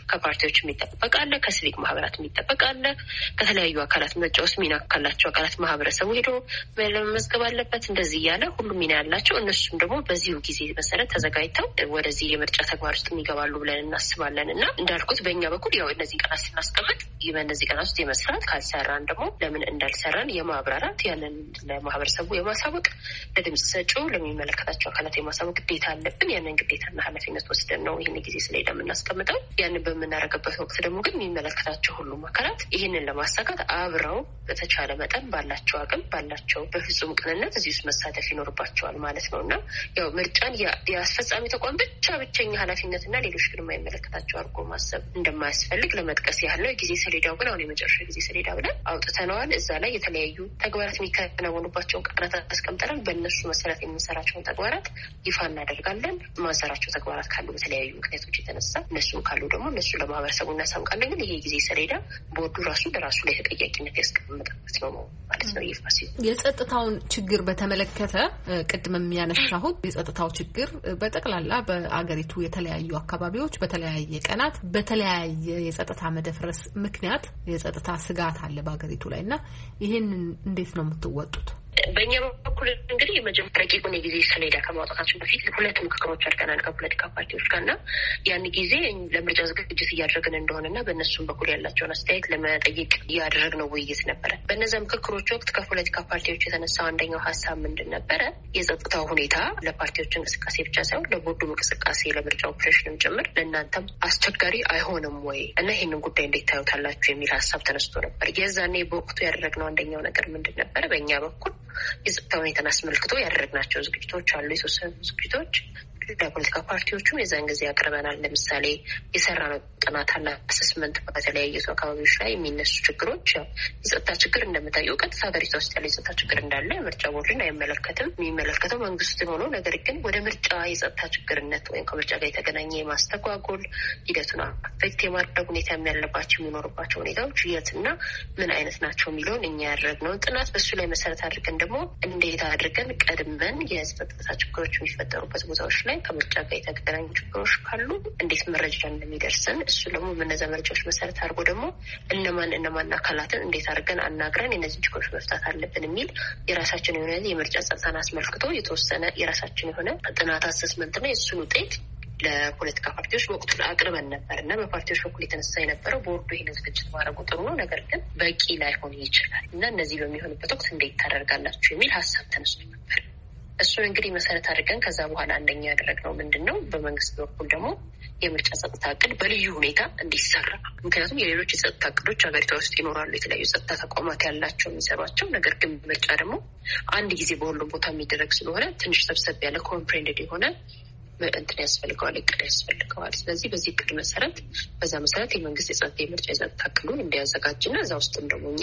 ፓርቲዎች የሚጠበቅ አለ፣ ከሲቪክ ማህበራት የሚጠበቅ አለ፣ ከተለያዩ አካላት ምርጫ ውስጥ ሚና ካላቸው አካላት ማህበረሰቡ ሄዶ መመዝገብ አለበት። እንደዚህ ያለ ሁሉ ሚና ያላቸው እነሱም ደግሞ በዚሁ ጊዜ መሰረት ተዘጋጅተው ወደዚህ የምርጫ ተግባር ውስጥ የሚገባሉ ብለን እናስባለን እና እንዳልኩት በእኛ በኩል ያው እነዚህ ቀናት ስናስቀምጥ በእነዚህ ቀናት ውስጥ የመስራት ካልሰራን ደግሞ ለምን እንዳልሰራን የማብራራት ያንን ለማህበረሰቡ የማሳወቅ ለድምጽ ሰጪው ለሚመለከታቸው አካላት የማሳወቅ ግዴታ አለብን። ያንን ግዴታና ኃላፊነት ወስደን ነው ይህን ጊዜ ስለሄደ የምናስቀምጠው። ያንን በምናደርግበት ወቅት ደግሞ ግን የሚመለከታቸው ሁሉም አካላት ይህንን ለማሳካት አብረው በተቻለ መጠን ባላቸው አቅም ባላቸው በፍጹም ቅንነት እዚህ ውስጥ መሳተፍ ይኖርባቸዋል ማለት ነው እና ያው ምርጫን የአስፈጻሚ ተቋም ብቸኛ ኃላፊነትና ሌሎች ግን የማይመለከታቸው አድርጎ ማሰብ እንደማያስፈልግ ለመጥቀስ ያህል ነው። የጊዜ ሰሌዳው ግን አሁን የመጨረሻ ጊዜ ሰሌዳ ብለን አውጥተነዋል። እዛ ላይ የተለያዩ ተግባራት የሚከናወኑባቸውን ቀናት አስቀምጠናል። በእነሱ መሰረት የምንሰራቸውን ተግባራት ይፋ እናደርጋለን። ማንሰራቸው ተግባራት ካሉ በተለያዩ ምክንያቶች የተነሳ እነሱም ካሉ ደግሞ እነሱ ለማህበረሰቡ እናሳውቃለን። ግን ይሄ ጊዜ ሰሌዳ ቦርዱ ራሱ በራሱ ላይ ተጠያቂነት ያስቀምጠበት ነው ማለት ነው። ይፋ ሲሆን የጸጥታውን ችግር በተመለከተ ቅድም የሚያነሳሁት የጸጥታው ችግር በጠቅላላ በአገሪቱ የተለያዩ አካባቢዎች በተለያየ ቀናት በተለያየ የጸጥታ መደፍረስ ምክንያት የጸጥታ ስጋት አለ በአገሪቱ ላይ እና ይሄንን እንዴት ነው የምትወጡት? በእኛ በኩል እንግዲህ የመጀመሪያ ረቂቁን የጊዜ ሰሌዳ ከማውጣታችን በፊት ሁለት ምክክሮች አድርገናል ከፖለቲካ ፓርቲዎች ጋር እና ያን ጊዜ ለምርጫ ዝግጅት እያደረግን እንደሆነና በእነሱም በኩል ያላቸውን አስተያየት ለመጠየቅ እያደረግነው ውይይት ነበረ። በእነዛ ምክክሮች ወቅት ከፖለቲካ ፓርቲዎች የተነሳው አንደኛው ሀሳብ ምንድን ነበረ? የጸጥታው ሁኔታ ለፓርቲዎች እንቅስቃሴ ብቻ ሳይሆን ለቦርዱ እንቅስቃሴ ለምርጫ ኦፕሬሽንም ጭምር ለእናንተም አስቸጋሪ አይሆንም ወይ እና ይህንን ጉዳይ እንዴት ታዩታላችሁ የሚል ሀሳብ ተነስቶ ነበር። የዛኔ በወቅቱ ያደረግነው አንደኛው ነገር ምንድን ነበረ? በእኛ በኩል የጸጥታ ሁኔታን አስመልክቶ ያደረግናቸው ዝግጅቶች አሉ። የተወሰኑ ዝግጅቶች ለፖለቲካ ፓርቲዎቹም የዛን ጊዜ ያቀርበናል። ለምሳሌ የሰራነው ጥናት አለ፣ አሰስመንት በተለያዩ አካባቢዎች ላይ የሚነሱ ችግሮች የጸጥታ ችግር እንደምታየው ቀጥታ ሀገሪቷ ውስጥ ያለ የጸጥታ ችግር እንዳለ ምርጫ ቦርድን አይመለከትም። የሚመለከተው መንግስት ሆኖ ነገር ግን ወደ ምርጫ የጸጥታ ችግርነት ወይም ከምርጫ ጋር የተገናኘ የማስተጓጎል ሂደቱን አፌክት የማድረግ ሁኔታ ያለባቸው የሚኖሩባቸው ሁኔታዎች የትና ምን አይነት ናቸው የሚለውን እኛ ያደረግነውን ጥናት በሱ ላይ መሰረት አድርገን ደግሞ እንዴት አድርገን ቀድመን የጸጥታ ችግሮች የሚፈጠሩበት ቦታዎች ላይ ከምርጫ ጋር የተገናኙ ችግሮች ካሉ እንዴት መረጃ እንደሚደርስን እሱ ደግሞ በነዛ መረጃዎች መሰረት አድርጎ ደግሞ እነማን አካላትን እንዴት አድርገን አናግረን የነዚህ ችግሮች መፍታት አለብን የሚል የራሳችን የሆነ የምርጫ ጸጥታን አስመልክቶ የተወሰነ የራሳችን የሆነ ጥናት አሰስመንትና የእሱን ውጤት ለፖለቲካ ፓርቲዎች በወቅቱ አቅርበን ነበር እና በፓርቲዎች በኩል የተነሳ የነበረው ቦርዱ ይህን ዝግጅት ማድረጉ ጥሩ ነው፣ ነገር ግን በቂ ላይሆን ይችላል እና እነዚህ በሚሆንበት ወቅት እንዴት ታደርጋላችሁ የሚል ሀሳብ ተነስቶ ነበር። እሱን እንግዲህ መሰረት አድርገን ከዛ በኋላ አንደኛ ያደረግነው ምንድን ነው፣ በመንግስት በኩል ደግሞ የምርጫ ጸጥታ እቅድ በልዩ ሁኔታ እንዲሰራ። ምክንያቱም የሌሎች የጸጥታ እቅዶች ሀገሪቷ ውስጥ ይኖራሉ፣ የተለያዩ ጸጥታ ተቋማት ያላቸው የሚሰሯቸው። ነገር ግን ምርጫ ደግሞ አንድ ጊዜ በሁሉም ቦታ የሚደረግ ስለሆነ ትንሽ ሰብሰብ ያለ ኮምፕሬንድድ የሆነ እንትን ያስፈልገዋል፣ እቅድ ያስፈልገዋል። ስለዚህ በዚህ እቅድ መሰረት በዛ መሰረት የመንግስት የምርጫ የጸጥታ እቅዱን እንዲያዘጋጅና እዛ ውስጥም ደግሞ እኛ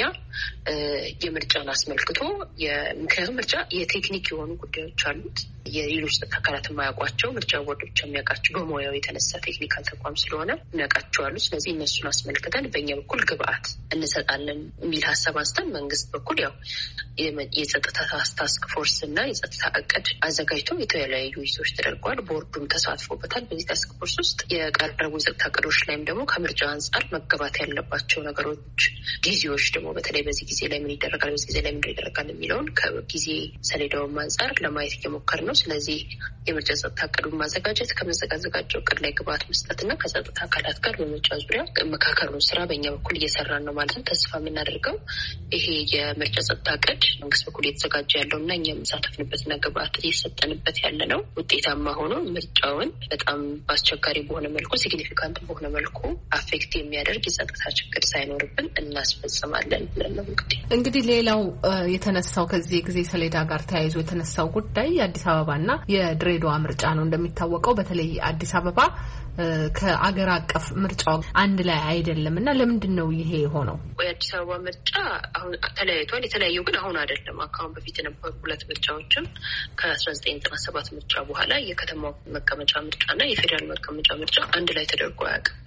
የምርጫን አስመልክቶ ምክንያቱም ምርጫ የቴክኒክ የሆኑ ጉዳዮች አሉት፣ የሌሎች ጸጥታ አካላት የማያውቋቸው ምርጫ ቦርድ ብቻ የሚያውቃቸው በሙያው የተነሳ ቴክኒካል ተቋም ስለሆነ የሚያውቃቸው አሉ። ስለዚህ እነሱን አስመልክተን በእኛ በኩል ግብአት እንሰጣለን የሚል ሀሳብ አንስተን መንግስት በኩል ያው የጸጥታ ታስክ ፎርስ እና የጸጥታ እቅድ አዘጋጅቶ የተለያዩ ውይይቶች ተደርገዋል። ቦርዱም ተሳትፎበታል። በዚህ ታስክ ፎርስ ውስጥ የቀረቡ የጸጥታ እቅዶች ላይም ደግሞ ከምርጫ አንጻር መገባት ያለባቸው ነገሮች፣ ጊዜዎች ደግሞ በተለይ በዚህ ጊዜ ላይ ምን ይደረጋል፣ በዚህ ጊዜ ላይ ምን ይደረጋል የሚለውን ከጊዜ ሰሌዳውም አንጻር ለማየት እየሞከር ነው። ስለዚህ የምርጫ ጸጥታ እቅዱን ማዘጋጀት፣ ከመዘጋጀው እቅድ ላይ ግብአት መስጠትና ከጸጥታ አካላት ጋር በምርጫ ዙሪያ መካከሉን ስራ በእኛ በኩል እየሰራን ነው ማለት ነው። ተስፋ የምናደርገው ይሄ የምርጫ ጸጥታ እቅድ መንግስት በኩል እየተዘጋጀ ያለው እና እኛ የምንሳተፍንበትና ግብአት እየሰጠንበት ያለ ነው ውጤታማ ሆኖ ምርጫውን በጣም በአስቸጋሪ በሆነ መልኩ ሲግኒፊካንት በሆነ መልኩ አፌክት የሚያደርግ የጸጥታ ችግር ሳይኖርብን እናስፈጽማለን ብለን ነው። እንግዲህ ሌላው የተነሳው ከዚህ ጊዜ ሰሌዳ ጋር ተያይዞ የተነሳው ጉዳይ የአዲስ አበባና የድሬዳዋ ምርጫ ነው። እንደሚታወቀው በተለይ አዲስ አበባ ከአገር አቀፍ ምርጫው አንድ ላይ አይደለም እና ለምንድን ነው ይሄ የሆነው? የአዲስ አበባ ምርጫ አሁን ተለያይቷል። የተለያየው ግን አሁን አይደለም። አሁን በፊት የነበሩ ሁለት ምርጫዎችም ከ1997 ምርጫ በኋላ የከተማው መቀመጫ ምርጫና የፌዴራል መቀመጫ ምርጫ አንድ ላይ ተደርጎ አያውቅም።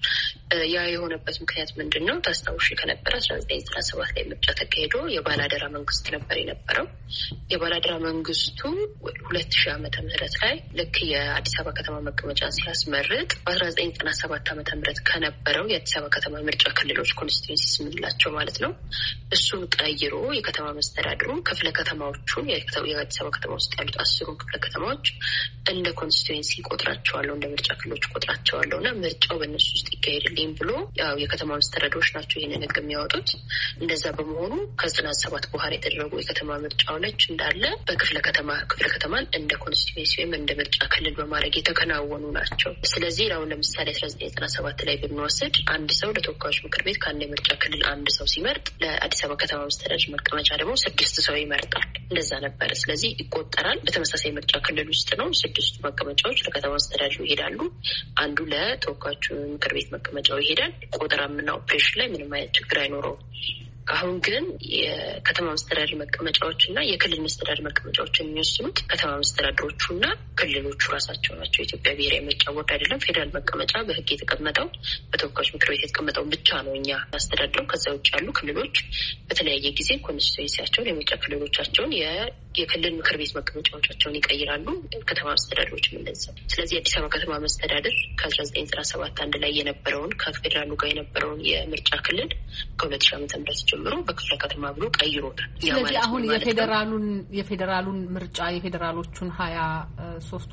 ያ የሆነበት ምክንያት ምንድነው? ታስታውሽ ከነበረ 1997 ላይ ምርጫ ተካሂዶ የባላደራ መንግስት ነበር የነበረው። የባላደራ መንግስቱ 2000 ዓመተ ምህረት ላይ ልክ የአዲስ አበባ ከተማ መቀመጫን ሲያስመርጥ በ1997 ዓመተ ምህረት ከነበረው የአዲስ አበባ ከተማ ምርጫ ክልሎች ኮንስቲትዩንሲስ የምንላቸው ማለት ነው እሱን ቀይሮ የከተማ መስተዳድሩ ክፍለ ከተማዎቹን የአዲስ አበባ ከተማ ውስጥ ያሉት 10 ክፍለ ከተማዎች እንደ ኮንስቲትዩንሲ ቆጥራቸዋለሁ፣ እንደ ምርጫ ክልሎች ቆጥራቸዋለሁ እና ምርጫው በእነሱ ውስጥ ይካሄድልኝ ብሎ ያው የከተማ መስተዳድሮች ናቸው ይሄንን ህግ የሚያወጡት። እንደዛ በመሆኑ ከ97 በኋላ የተደረጉ የከተማ ምርጫዎች እንዳለ በክፍለ ከተማን እንደ ኮንስቲትዩንሲ ወይም እንደ ምርጫ ክልል በማድረግ የተከናወኑ ናቸው። ስለዚህ አሁን ለምሳሌ 1997 ላይ ብንወስድ አንድ ሰው ለተወካዮች ምክር ቤት ከአንድ የምርጫ ክልል አንድ ሰው ሲመርጥ ለአዲስ አበባ ከተማ መስተዳድር መቀመጫ ደግሞ 6 ሰው ይመርጣል። እንደዛ ነበረ። ስለዚህ ይቆጠራል። በተመሳሳይ ምርጫ ክልል ውስጥ ነው 6 መቀመጫዎች ለከተማ መስተዳድሩ ይሄዳሉ። አንዱ ለተወካዮች ምክር ቤት መቀመጫው ይሄዳል። ቆጠራምና ኦፕሬሽን ላይ ምንም አይነት ችግር አይኖረውም። አሁን ግን የከተማ መስተዳድር መቀመጫዎች እና የክልል መስተዳድር መቀመጫዎችን የሚወስኑት ከተማ መስተዳድሮቹ እና ክልሎቹ ራሳቸው ናቸው። የኢትዮጵያ ብሔራዊ ምርጫ ቦርድ አይደለም። ፌዴራል መቀመጫ በህግ የተቀመጠው በተወካዮች ምክር ቤት የተቀመጠው ብቻ ነው እኛ ያስተዳድረው። ከዛ ውጭ ያሉ ክልሎች በተለያየ ጊዜ ኮንስቲትዩንሲያቸውን የምርጫ ክልሎቻቸውን የክልል ምክር ቤት መቀመጫዎቻቸውን ይቀይራሉ። ከተማ መስተዳድሮችም እንደዚያ። ስለዚህ የአዲስ አበባ ከተማ መስተዳድር ከ1997 አንድ ላይ የነበረውን ከፌዴራሉ ጋር የነበረውን የምርጫ ክልል ከ2000 ዓመተ ምህረት ጀምሮ በክፍለ ከተማ ብሎ ቀይሮታል። ስለዚህ አሁን የፌዴራሉን ምርጫ የፌዴራሎቹን 23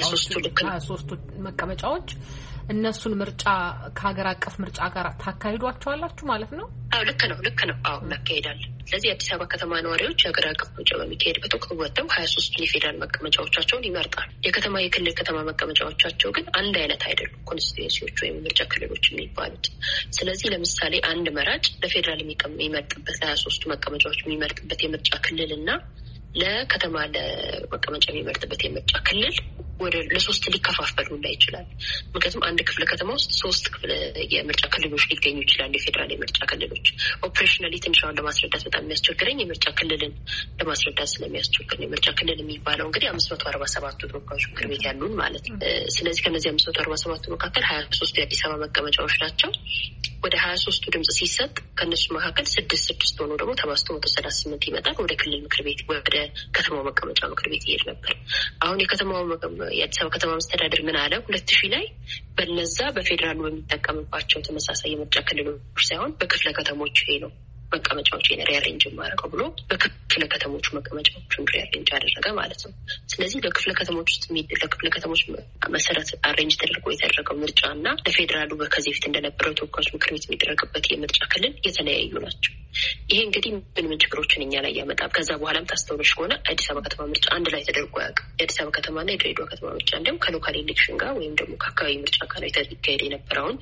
መቀመጫዎች እነሱን ምርጫ ከሀገር አቀፍ ምርጫ ጋር ታካሂዷቸዋላችሁ ማለት ነው? አዎ ልክ ነው። አዎ እናካሄዳለን። ስለዚህ የአዲስ አበባ ከተማ ነዋሪዎች የሀገር አቀፍ ምርጫ በሚካሄድበት ወቅት ወጥተው 23 የፌዴራል መቀመጫዎቻቸውን ይመርጣል። የክልል ከተማ መቀመጫዎቻቸው ግን አንድ አይነት አይደሉም፣ ኮንስቲትዩንሲዎች ወይም ምርጫ ክልሎች የሚባሉት። ስለዚህ ለምሳሌ አንድ መራጭ ለፌዴራል የሚመርጥበት ለ23 መቀመጫዎች የሚመርጥበት የምርጫ ክልል እና ለከተማ ለመቀመጫ የሚመርጥበት የምርጫ ክልል ለሶስት ሊከፋፈል ሁላ ይችላል። ምክንያቱም አንድ ክፍለ ከተማ ውስጥ 3 የምርጫ ክልሎች ሊገኙ ይችላሉ። የፌዴራል የምርጫ ክልሎች ኦፕሬሽናሊ ትንሽ አሁን ለማስረዳት በጣም የሚያስቸግረኝ የምርጫ ክልልን ለማስረዳት ስለሚያስቸግር የምርጫ ክልል የሚባለው እንግዲህ 547 ተወካዮች ምክር ቤት ያሉን ማለት ነው። ስለዚህ ከነዚህ 547 መካከል 23 የአዲስ አበባ መቀመጫዎች ናቸው። ወደ 23 ድምጽ ሲሰጥ ከነሱ መካከል 6 ሆኖ ደግሞ ተባዝቶ 138 ይመጣል። ወደ ክልል ምክር ቤት ወደ ከተማው መቀመጫ ምክር ቤት ይሄድ ነበር። አሁን የአዲስ አበባ ከተማ መስተዳድር ምን አለ 2000 ላይ በነዛ በፌዴራሉ በሚጠቀምባቸው ተመሳሳይ የምርጫ ክልሎች ሳይሆን በክፍለ ከተሞች ይሄ ነው መቀመጫዎች ሪአሬንጅ ማድረገው ብሎ በክፍለ ከተሞች መቀመጫዎችን ሪአሬንጅ አደረገ ማለት ነው። ስለዚህ በክፍለ ከተሞች ውስጥ ለክፍለ ከተሞች መሰረት አሬንጅ ተደርጎ የተደረገው ምርጫ እና ለፌዴራሉ ከዚህ በፊት እንደነበረው ተወካዮች ምክር ቤት የሚደረግበት የምርጫ ክልል የተለያዩ ናቸው። ይሄ እንግዲህ ምን ችግሮችን እኛ ላይ ያመጣል። ከዛ በኋላም ታስተውለሽ ከሆነ አዲስ አበባ ከተማ ምርጫ አንድ ላይ ተደርጎ አያውቅም። የአዲስ አበባ ከተማና የድሬዳዋ ከተማ ምርጫ እንዲሁም ከሎካል ኤሌክሽን ጋር ወይም ደግሞ ከአካባቢ ምርጫ ጋር የተካሄደ የነበረውን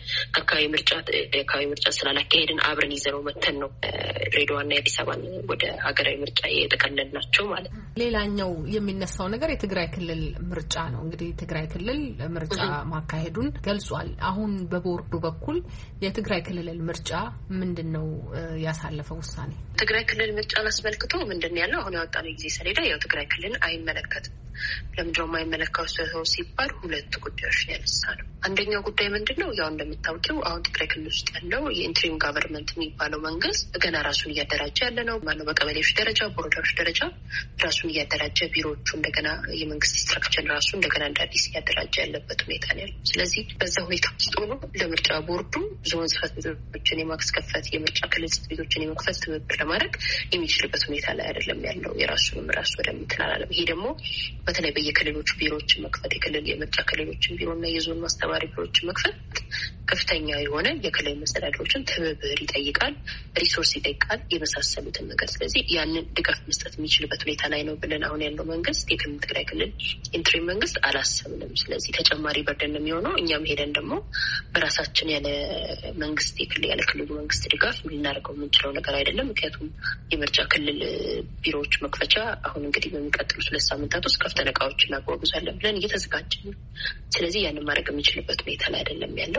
ከአካባቢ ምርጫ ስላላካሄድን አብረን ይዘነው መተን ነው ድሬዳዋና የአዲስ አበባን ወደ ሀገራዊ ምርጫ የጠቀለል ናቸው ማለት ነው። ሌላኛው የሚነሳው ነገር የትግራይ ክልል ምርጫ ነው። እንግዲህ ትግራይ ክልል ምርጫ ማካሄዱን ገልጿል። አሁን በቦርዱ በኩል የትግራይ ክልል ምርጫ ምንድን ነው ያሳለፈው ውሳኔ? ትግራይ ክልል ምርጫን አስመልክቶ ምንድን ያለው አሁን ያወጣነው የጊዜ ሰሌዳ ያው ትግራይ ክልል አይመለከትም። ለምንድነው የማይመለከተው ሲባል 2 ጉዳዮች ያነሳ ነው። አንደኛው ጉዳይ ምንድነው ያው እንደምታውቂው አሁን ትግራይ ክልል ውስጥ ያለው የኢንትሪም ጋቨርንመንት የሚባለው መንግስት ገና ራሱን እያደራጀ ያለ ነው ማለት በቀበሌዎች ደረጃ በወረዳዎች ደረጃ ራሱን እያደራጀ ቢሮዎቹ እንደገና የመንግስት ስትራክቸር ራሱ እንደገና እንደ አዲስ እያደራጀ ያለበት ሁኔታ ነው ያለው። ስለዚህ በዛ ሁኔታ ውስጥ ሆኖ ለምርጫ ቦርዱ ዞን ጽሕፈት ቤቶችን የማስከፈት የምርጫ ክልል ጽሕፈት ቤቶችን የመክፈት ትብብር ለማድረግ የሚችልበት ሁኔታ ላይ አይደለም ያለው። የራሱንም ራሱ ወደምትል አላለም። ይሄ ደግሞ በተለይ በየክልሎቹ ቢሮዎችን መክፈት የክልል የምርጫ ክልሎችን ቢሮና የዞን ማስተባበሪያ ቢሮዎችን መክፈት ከፍተኛ የሆነ የክልል መስተዳድሮችን ትብብር ይጠይቃል፣ ሪሶርስ ይጠይቃል፣ የመሳሰሉትን ነገር። ስለዚህ ያንን ድጋፍ መስጠት የሚችልበት ሁኔታ ላይ ነው ብለን አሁን ያለው መንግስት የክልል ትግራይ ክልል ኢንትሪም መንግስት አላሰብንም። ስለዚህ ተጨማሪ በርደን የሚሆነው እኛም ሄደን ደግሞ በራሳችን ያለ መንግስት ያለ ክልሉ መንግስት ድጋፍ ልናደርገው የምንችለው ነገር አይደለም። ምክንያቱም የምርጫ ክልል ቢሮዎች መክፈቻ አሁን እንግዲህ በሚቀጥሉት 2 ሳምንታት ውስጥ ከፍተን እቃዎችን እናጓጉዛለን ብለን እየተዘጋጀን ነው። ስለዚህ ያንን ማድረግ የሚችልበት ሁኔታ ላይ አይደለም ያለው። ሌላው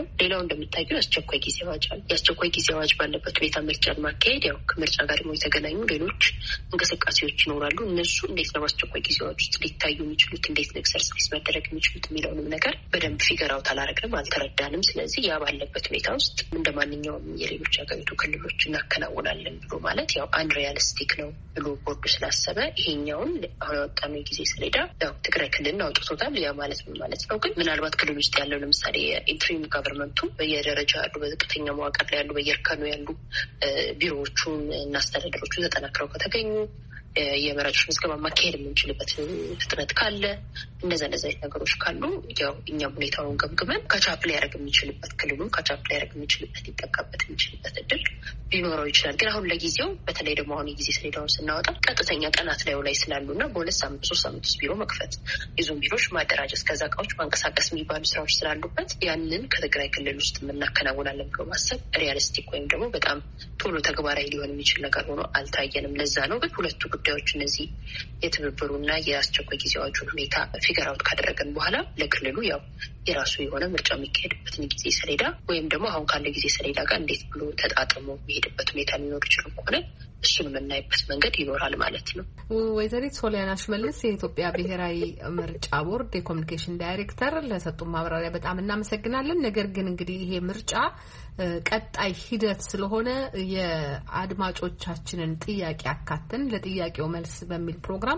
እንደምታውቂው አስቸኳይ ጊዜ አዋጅ አለ። የአስቸኳይ ጊዜ አዋጅ ባለበት ሁኔታ ምርጫን ማካሄድ ያው ከምርጫ ጋር የተገናኙ ሌሎች እንቅስቃሴዎች ይኖራሉ። እነሱ እንዴት ነው አስቸኳይ ጊዜ አዋጅ ውስጥ ሊታዩ የሚችሉት፣ እንዴት ነው ኤክሰርሳይዝ መደረግ የሚችሉት የሚለውንም ነገር በደንብ ፊገር አውት አላረግንም፣ አልተረዳንም። ስለዚህ ያ ባለበት ሁኔታ ውስጥ እንደ ማንኛውም የሌሎች ሀገሪቱ ክልሎች እናከናውናለን ብሎ ማለት ያው አንሪያሊስቲክ ነው ብሎ ቦርዱ ስላሰበ ይሄኛውን አሁን ያወጣነው የጊዜ ሰሌዳ ያው ትግራይ ክልልን አውጥቶታል። ያ ማለት ምን ማለት ነው? ግን ምናልባት ክልል ውስጥ ያለው ለምሳሌ የኢንትሪም ጋቨርንመንቱ በየደረጃ ያሉ በዝቅተኛ መዋቅር ላይ ያሉ በየእርከኑ ያሉ ቢሮዎቹን እና አስተዳደሮቹ ተጠናክረው ከተገኙ የመራጮች ምዝገባ ማካሄድ የምንችልበት ፍጥነት ካለ እነዚህ ነገሮች ካሉ ያው እኛም ሁኔታውን ገምግመን ካቻፕ ሊያደርግ የሚችልበት ክልሉም ካቻፕ ሊያደርግ የሚችልበት ሊጠቀምበት የሚችልበት እድል ሊኖረው ይችላል። ግን አሁን ለጊዜው በተለይ ደግሞ አሁን የጊዜ ሰሌዳውን ስናወጣ ቀጥተኛ ቀናት ላይ ላይ ስላሉና በ2 ሳምንት 3 ሳምንት ውስጥ ቢሮ መክፈት የዞን ቢሮዎች ማደራጀት ከዛ እቃዎች ማንቀሳቀስ የሚባሉ ስራዎች ስላሉበት ያንን ከትግራይ ክልል ውስጥ የምናከናውናለን ብሎ ማሰብ ሪያሊስቲክ ወይም ደግሞ በጣም ቶሎ ተግባራዊ ሊሆን የሚችል ነገር ሆኖ አልታየንም። ለዛ ነው ግን ሁለቱ ጉዳዮች እነዚህ የትብብሩና የአስቸኳይ ጊዜ አዋጁን ሁኔታ ፊገር አውት ካደረገን በኋላ ለክልሉ ያው የራሱ የሆነ ምርጫ የሚካሄድበትን ጊዜ ሰሌዳ ወይም ደግሞ አሁን ካለ ጊዜ ሰሌዳ ጋር እንዴት ብሎ ተጣጥሞ የሚሄድበት ሁኔታ ሊኖር ይችላል ከሆነ እሱን የምናይበት መንገድ ይኖራል ማለት ነው። ወይዘሪት ሶሊያና ሽመልስ የኢትዮጵያ ብሔራዊ ምርጫ ቦርድ የኮሚኒኬሽን ዳይሬክተር ለሰጡ ማብራሪያ በጣም እናመሰግናለን። ነገር ግን እንግዲህ ይሄ ምርጫ ቀጣይ ሂደት ስለሆነ የአድማጮቻችንን ጥያቄ አካተን ለጥያቄው መልስ በሚል ፕሮግራም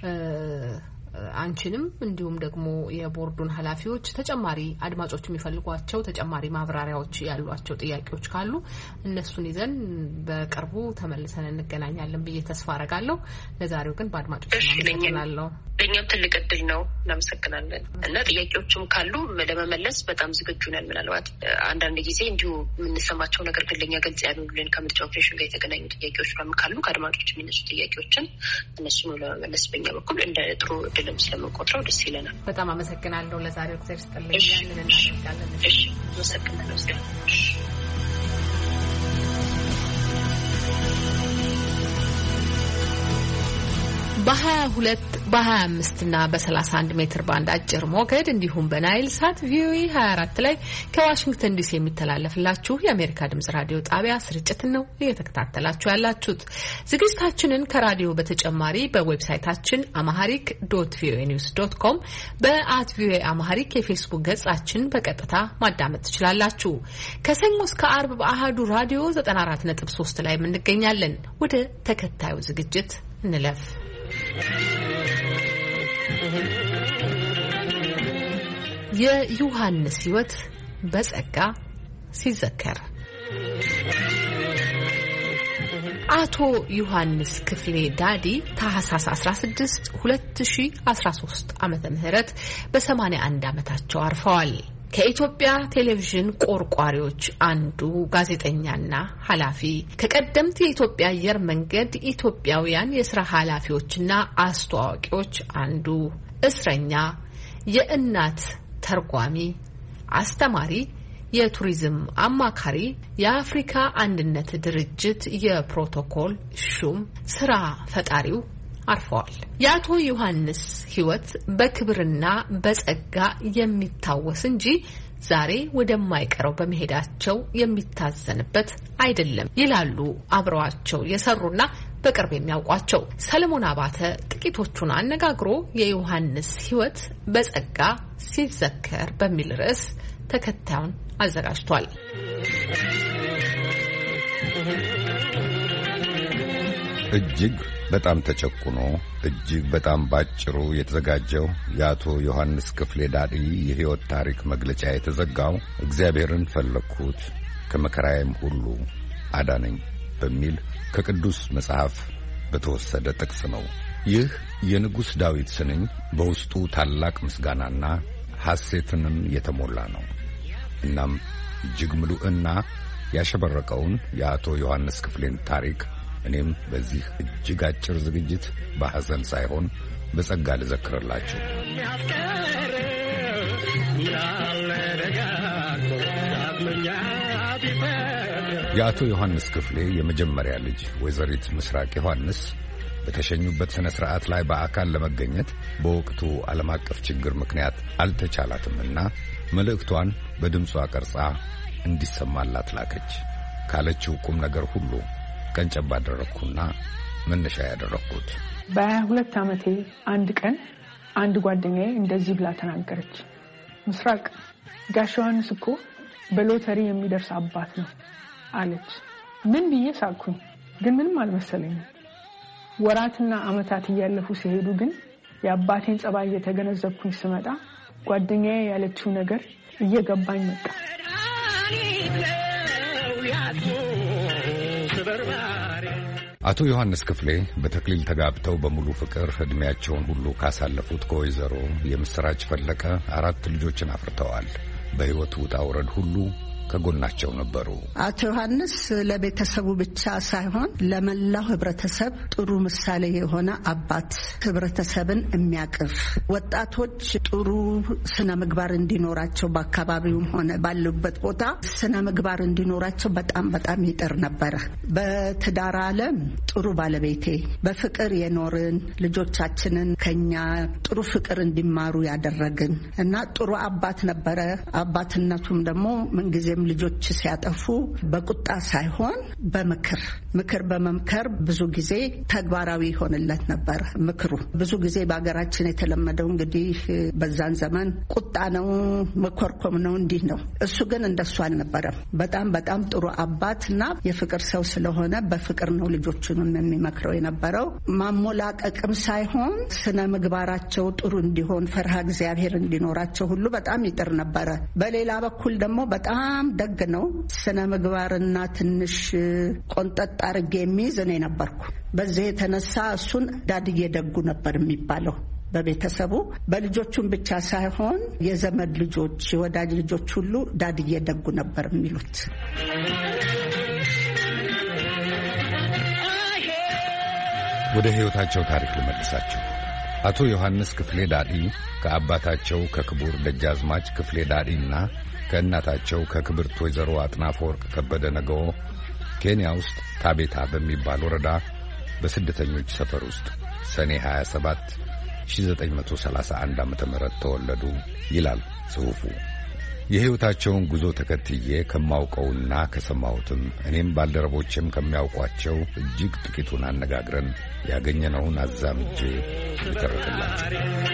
አንቺንም እንዲሁም ደግሞ የቦርዱን ኃላፊዎች ተጨማሪ አድማጮች የሚፈልጓቸው ተጨማሪ ማብራሪያዎች ያሏቸው ጥያቄዎች ካሉ እነሱን ይዘን በቅርቡ ተመልሰን እንገናኛለን ብዬ ተስፋ አረጋለሁ። ለዛሬው ግን በአድማጮች እናመሰግናለሁ። ለእኛም ትልቅ እድል ነው። እናመሰግናለን እና ጥያቄዎችም ካሉ ለመመለስ በጣም ዝግጁ ነን። ምናልባት አንዳንድ ጊዜ እንዲሁ የምንሰማቸው ነገር ግን ለእኛ ገልጽ ያሉልን ከምርጫ ኦፕሬሽን ጋር የተገናኙ ጥያቄዎች ካሉ ከአድማጮች የሚነሱ ጥያቄዎችን እነሱ ነው ለመመለስ በእኛ በኩል እንደ ጥሩ እድልም ስለምንቆጥረው ደስ ይለናል። በጣም አመሰግናለሁ። ለዛሬው እግዚአብሔር ይስጥልኝ። ያንን እናደርጋለን። እሺ፣ አመሰግናለሁ። በ22 በ25 እና በ31 ሜትር ባንድ አጭር ሞገድ እንዲሁም በናይል ሳት ቪኦኤ 24 ላይ ከዋሽንግተን ዲሲ የሚተላለፍላችሁ የአሜሪካ ድምጽ ራዲዮ ጣቢያ ስርጭትን ነው እየተከታተላችሁ ያላችሁት። ዝግጅታችንን ከራዲዮ በተጨማሪ በዌብሳይታችን amharic.voanews.com በ@voa amharic የፌስቡክ ገጻችን በቀጥታ ማዳመጥ ትችላላችሁ። ከሰኞ እስከ አርብ በአሃዱ ራዲዮ 94.3 ላይ እንገኛለን። ወደ ተከታዩ ዝግጅት እንለፍ። የዮሐንስ ሕይወት በጸጋ ሲዘከር አቶ ዮሐንስ ክፍሌ ዳዲ ታህሳስ 16 2013 ዓመተ ምህረት በ81 ዓመታቸው አርፈዋል። ከኢትዮጵያ ቴሌቪዥን ቆርቋሪዎች አንዱ ጋዜጠኛና ኃላፊ፣ ከቀደምት የኢትዮጵያ አየር መንገድ ኢትዮጵያውያን የሥራ ኃላፊዎችና አስተዋዋቂዎች አንዱ፣ እስረኛ፣ የእናት ተርጓሚ፣ አስተማሪ፣ የቱሪዝም አማካሪ፣ የአፍሪካ አንድነት ድርጅት የፕሮቶኮል ሹም፣ ስራ ፈጣሪው አርፈዋል። የአቶ ዮሐንስ ሕይወት በክብርና በጸጋ የሚታወስ እንጂ ዛሬ ወደማይቀረው በመሄዳቸው የሚታዘንበት አይደለም ይላሉ አብረዋቸው የሰሩና በቅርብ የሚያውቋቸው። ሰለሞን አባተ ጥቂቶቹን አነጋግሮ የዮሐንስ ሕይወት በጸጋ ሲዘከር በሚል ርዕስ ተከታዩን አዘጋጅቷል። እጅግ በጣም ተጨቁኖ እጅግ በጣም ባጭሩ የተዘጋጀው የአቶ ዮሐንስ ክፍሌ ዳዲ የሕይወት ታሪክ መግለጫ የተዘጋው እግዚአብሔርን ፈለግሁት ከመከራዬም ሁሉ አዳነኝ በሚል ከቅዱስ መጽሐፍ በተወሰደ ጥቅስ ነው። ይህ የንጉሥ ዳዊት ስንኝ በውስጡ ታላቅ ምስጋናና ሐሴትንም የተሞላ ነው። እናም እጅግ ምሉዕና ያሸበረቀውን የአቶ ዮሐንስ ክፍሌን ታሪክ እኔም በዚህ እጅግ አጭር ዝግጅት በሐዘን ሳይሆን በጸጋ ልዘክርላችሁ። የአቶ ዮሐንስ ክፍሌ የመጀመሪያ ልጅ ወይዘሪት ምስራቅ ዮሐንስ በተሸኙበት ሥነ ሥርዓት ላይ በአካል ለመገኘት በወቅቱ ዓለም አቀፍ ችግር ምክንያት አልተቻላትምና መልእክቷን በድምጿ ቀርጻ እንዲሰማላት ላከች። ካለችው ቁም ነገር ሁሉ ቀንጨብ አደረኩና መነሻ ያደረኩት በ22 ዓመቴ አንድ ቀን አንድ ጓደኛዬ እንደዚህ ብላ ተናገረች። ምስራቅ ጋሽ ዮሐንስ እኮ በሎተሪ የሚደርስ አባት ነው አለች። ምን ብዬ ሳቅኩኝ፣ ግን ምንም አልመሰለኝም። ወራትና አመታት እያለፉ ሲሄዱ ግን የአባቴን ጸባይ እየተገነዘብኩኝ ስመጣ ጓደኛዬ ያለችው ነገር እየገባኝ መጣ። አቶ ዮሐንስ ክፍሌ በተክሊል ተጋብተው በሙሉ ፍቅር እድሜያቸውን ሁሉ ካሳለፉት ከወይዘሮ የምስራች ፈለቀ 4 ልጆችን አፍርተዋል። በሕይወት ውጣ ውረድ ሁሉ ከጎናቸው ነበሩ። አቶ ዮሐንስ ለቤተሰቡ ብቻ ሳይሆን ለመላው ህብረተሰብ ጥሩ ምሳሌ የሆነ አባት፣ ህብረተሰብን የሚያቅፍ ወጣቶች ጥሩ ስነ ምግባር እንዲኖራቸው በአካባቢውም ሆነ ባሉበት ቦታ ስነ ምግባር እንዲኖራቸው በጣም ይጥር ነበር። በትዳር ዓለም ጥሩ ባለቤቴ፣ በፍቅር የኖርን ልጆቻችንን ከኛ ጥሩ ፍቅር እንዲማሩ ያደረግን እና ጥሩ አባት ነበረ። አባትነቱም ደግሞ ምንጊዜ ልጆች ሲያጠፉ በቁጣ ሳይሆን በምክር በመምከር ብዙ ጊዜ ተግባራዊ ሆነለት ነበር። ምክሩ ብዙ ጊዜ በአገራችን የተለመደው እንግዲህ በዛን ዘመን ቁጣ ነው፣ መኮርኮም ነው፣ እንዲህ ነው። እሱ ግን እንደሱ አልነበረም። በጣም ጥሩ አባትና የፍቅር ሰው ስለሆነ በፍቅር ነው ልጆቹንም የሚመክረው የነበረው። ማሞላቀቅም ሳይሆን ስነ ምግባራቸው ጥሩ እንዲሆን ፈርሃ እግዚአብሔር እንዲኖራቸው ሁሉ በጣም ይጥር ነበረ። በሌላ በኩል ደግሞ በጣም ደግ ነው። ስነ ምግባርና ትንሽ ቆንጠጥ አርጌ የሚይዝ እኔ ነበርኩ። በዚህ የተነሳ እሱን ዳድዬ ደጉ ነበር የሚባለው በቤተሰቡ። በልጆቹም ብቻ ሳይሆን የዘመድ ልጆች፣ የወዳጅ ልጆች ሁሉ ዳድዬ ደጉ ነበር የሚሉት። ወደ ሕይወታቸው ታሪክ ልመልሳቸው። አቶ ዮሐንስ ክፍሌ ዳዲ ከአባታቸው ከክቡር ደጃዝማች ክፍሌ ዳዲና ከእናታቸው ከክብርት ወይዘሮ አጥናፈ ወርቅ ከበደ ነገዎ ኬንያ ውስጥ ታቤታ በሚባል ወረዳ በስደተኞች ሰፈር ውስጥ ሰኔ 27 1931 ዓ.ም ተወለዱ ይላል ጽሑፉ። የሕይወታቸውን ጉዞ ተከትዬ ከማውቀውና ከሰማሁትም እኔም ባልደረቦችም ከሚያውቋቸው እጅግ ጥቂቱን አነጋግረን ያገኘነውን አዛምጄ ይተርክላችሁ።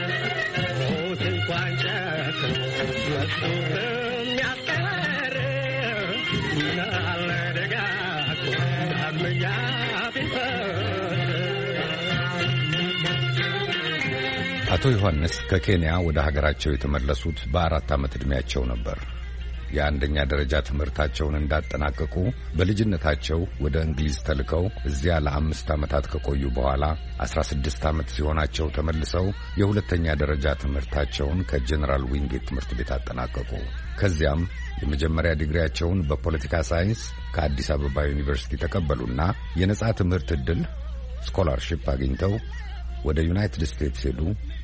አቶ ዮሐንስ ከኬንያ ወደ ሀገራቸው የተመለሱት በ4 ዓመት ዕድሜያቸው ነበር። የአንደኛ ደረጃ ትምህርታቸውን እንዳጠናቀቁ በልጅነታቸው ወደ እንግሊዝ ተልከው እዚያ ለ5 ዓመታት ከቆዩ በኋላ 16 ዓመት ሲሆናቸው ተመልሰው የሁለተኛ ደረጃ ትምህርታቸውን ከጀነራል ዊንጌት ትምህርት ቤት አጠናቀቁ። ከዚያም የመጀመሪያ ዲግሪያቸውን በፖለቲካ ሳይንስ ከአዲስ አበባ ዩኒቨርሲቲ ተቀበሉና የነጻ ትምህርት ዕድል ስኮላርሺፕ አግኝተው ወደ ዩናይትድ ስቴትስ ሄዱ።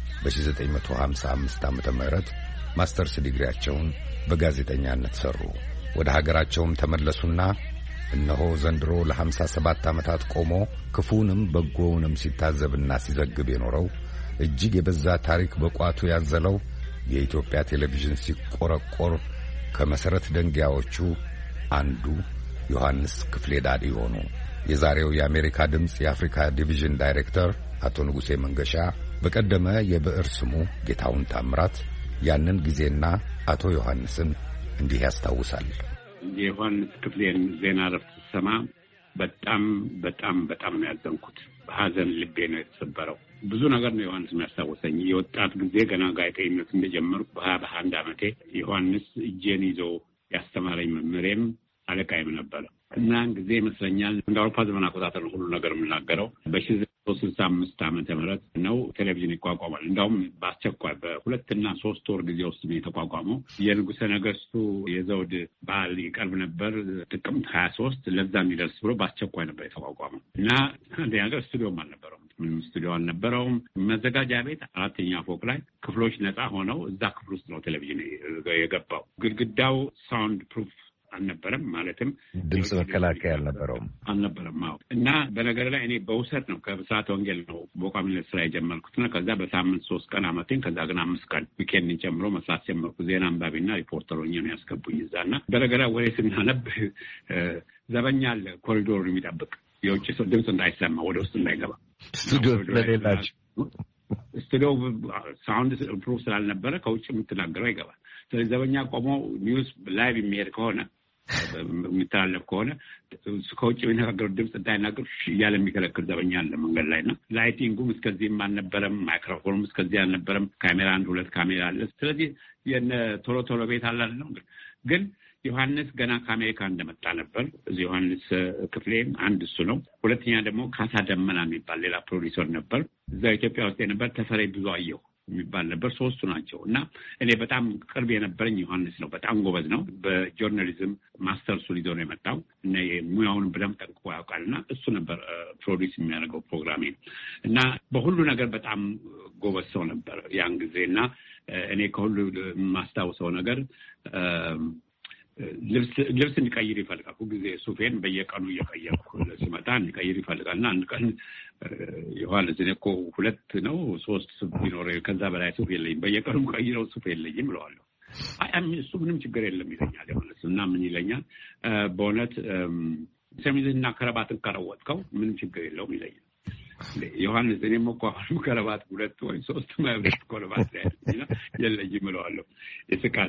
በ1955 ዓመተ ምህረት ማስተርስ ዲግሪያቸውን በጋዜጠኛነት ሰሩ። ወደ ሀገራቸውም ተመለሱና እነሆ ዘንድሮ ለ57 ዓመታት ቆሞ ክፉንም በጎውንም ሲታዘብና ሲዘግብ የኖረው እጅግ የበዛ ታሪክ በቋቱ ያዘለው የኢትዮጵያ ቴሌቪዥን ሲቆረቆር ከመሰረት ደንጊያዎቹ አንዱ ዮሐንስ ክፍሌ ዳዲ ሆኑ። የዛሬው የአሜሪካ ድምጽ የአፍሪካ ዲቪዥን ዳይሬክተር አቶ ንጉሴ መንገሻ በቀደመ የብዕር ስሙ ጌታውን ታምራት ያንን ጊዜና አቶ ዮሐንስን እንዲህ ያስታውሳል። የዮሐንስ ክፍሌን ዜና ረፍት ሰማ በጣም ያዘንኩት። በሐዘን ልቤ ነው የተሰበረው። ብዙ ነገር ነው ዮሐንስ የሚያስታውሰኝ። የወጣት ጊዜ ገና ጋዜጠኝነት እንደጀመርኩ በ21 ዓመቴ ዮሐንስ እጄን ይዞ ያስተማረኝ መምህሬም አለቃይም ነበረ እና ጊዜ ይመስለኛል እንደ አውሮፓ ዘመን አቆጣጠር ሁሉ ነገር የምናገረው በ1965 ዓመተ ምህረት ነው ቴሌቪዥን ይቋቋማል። እንዳውም በአስቸኳይ በ2 እና 3 ወር ጊዜ ውስጥ ነው የተቋቋመው። የንጉሠ ነገሥቱ የዘውድ በዓል ይቀርብ ነበር ጥቅምት 23 ለዛ የሚደርስ ብሎ በአስቸኳይ ነበር የተቋቋመው እና አንድ ነገር ስቱዲዮም አልነበረውም። ምንም ስቱዲዮ አልነበረውም። መዘጋጃ ቤት 4ኛ ፎቅ ላይ ክፍሎች ነፃ ሆነው እዛ ክፍል ውስጥ ነው ቴሌቪዥን የገባው። ግድግዳው ሳውንድ ፕሩፍ አልነበረም። ማለትም ድምጽ መከላከያ አልነበረም። እና በነገር ላይ እኔ በውሰት ነው ከብስራተ ወንጌል ነው በቋሚነት ስራ የጀመርኩትና ከዛ በሳምንት 3 ቀን አመቴን ከዛ ግን 5 ቀን ዊኬንድን ጨምሮ መስራት ጀመርኩ። ዜና አንባቢና ሪፖርተር ሆኜ ነው ያስገቡኝ እዛና በነገር ላይ ወሬ ስናነብ ዘበኛ አለ ኮሪዶር የሚጠብቅ የውጭ ሰው ድምጽ እንዳይሰማ ወደ ውስጥ እንዳይገባ ስቱዲዮ ስለሌላችሁ ስቱዲዮ ሳውንድ ፕሩፍ ስላልነበረ ከውጭ የምትናገረው ይገባል። ስለዚህ ዘበኛ ቆሞ ኒውስ ላይቭ የሚሄድ ከሆነ የሚተላለፍ ከሆነ ከውጭ የሚነጋገሩት ድምፅ እንዳይናገሩ እያለ የሚከለክል ዘበኛ አለ መንገድ ላይ እና ላይቲንጉም እስከዚህም አልነበረም፣ ማይክሮፎኑም እስከዚህ አልነበረም። ካሜራ 1-2 ካሜራ አለ። ስለዚህ የነ ቶሎ ቤት አላለም። ግን ዮሐንስ ገና ከአሜሪካ እንደመጣ ነበር። እዚህ ዮሐንስ ክፍሌም አንድ እሱ ነው። ሁለተኛ ደግሞ ካሳ ደመና የሚባል ሌላ ፕሮዲሰር ነበር። እዛ ኢትዮጵያ ውስጥ የነበር ተፈሪ ብዙ አየሁ የሚባል ነበር። 3 ናቸው እና እኔ በጣም ቅርብ የነበረኝ ዮሐንስ ነው። በጣም ጎበዝ ነው። በጆርናሊዝም ማስተርሱን ይዞ ነው የመጣው እና ሙያውን በደንብ ጠንቅቆ ያውቃልና እሱ ነበር ፕሮዲስ የሚያደርገው ፕሮግራሜ እና በሁሉ ነገር በጣም ጎበዝ ሰው ነበር ያን ጊዜ እና እኔ ከሁሉ የማስታውሰው ነገር ልብስ እንዲቀይር ይፈልጋል። ሁልጊዜ ሱፌን በየቀኑ እየቀየርኩ ሲመጣ እንዲቀይር ይፈልጋል እና አንድ ቀን ዮሐንስ እኔ እኮ 2 ነው 3 ሱፍ ቢኖረኝ ከዛ በላይ ሱፍ የለኝም፣ በየቀኑ ቀይረው ሱፍ የለኝም እለዋለሁ። እሱ ምንም ችግር የለም ይለኛል ዮሐንስ እና ምን ይለኛል በእውነት ሸሚዝና ከረባትን ከለወጥከው ምንም ችግር የለውም ይለኛል። ዮሐንስ እኔም እኮ አሁን ከረባት 2 ወይ 3 ማይብረት ከረባት ላይ የለኝም እለዋለሁ። ይስቃል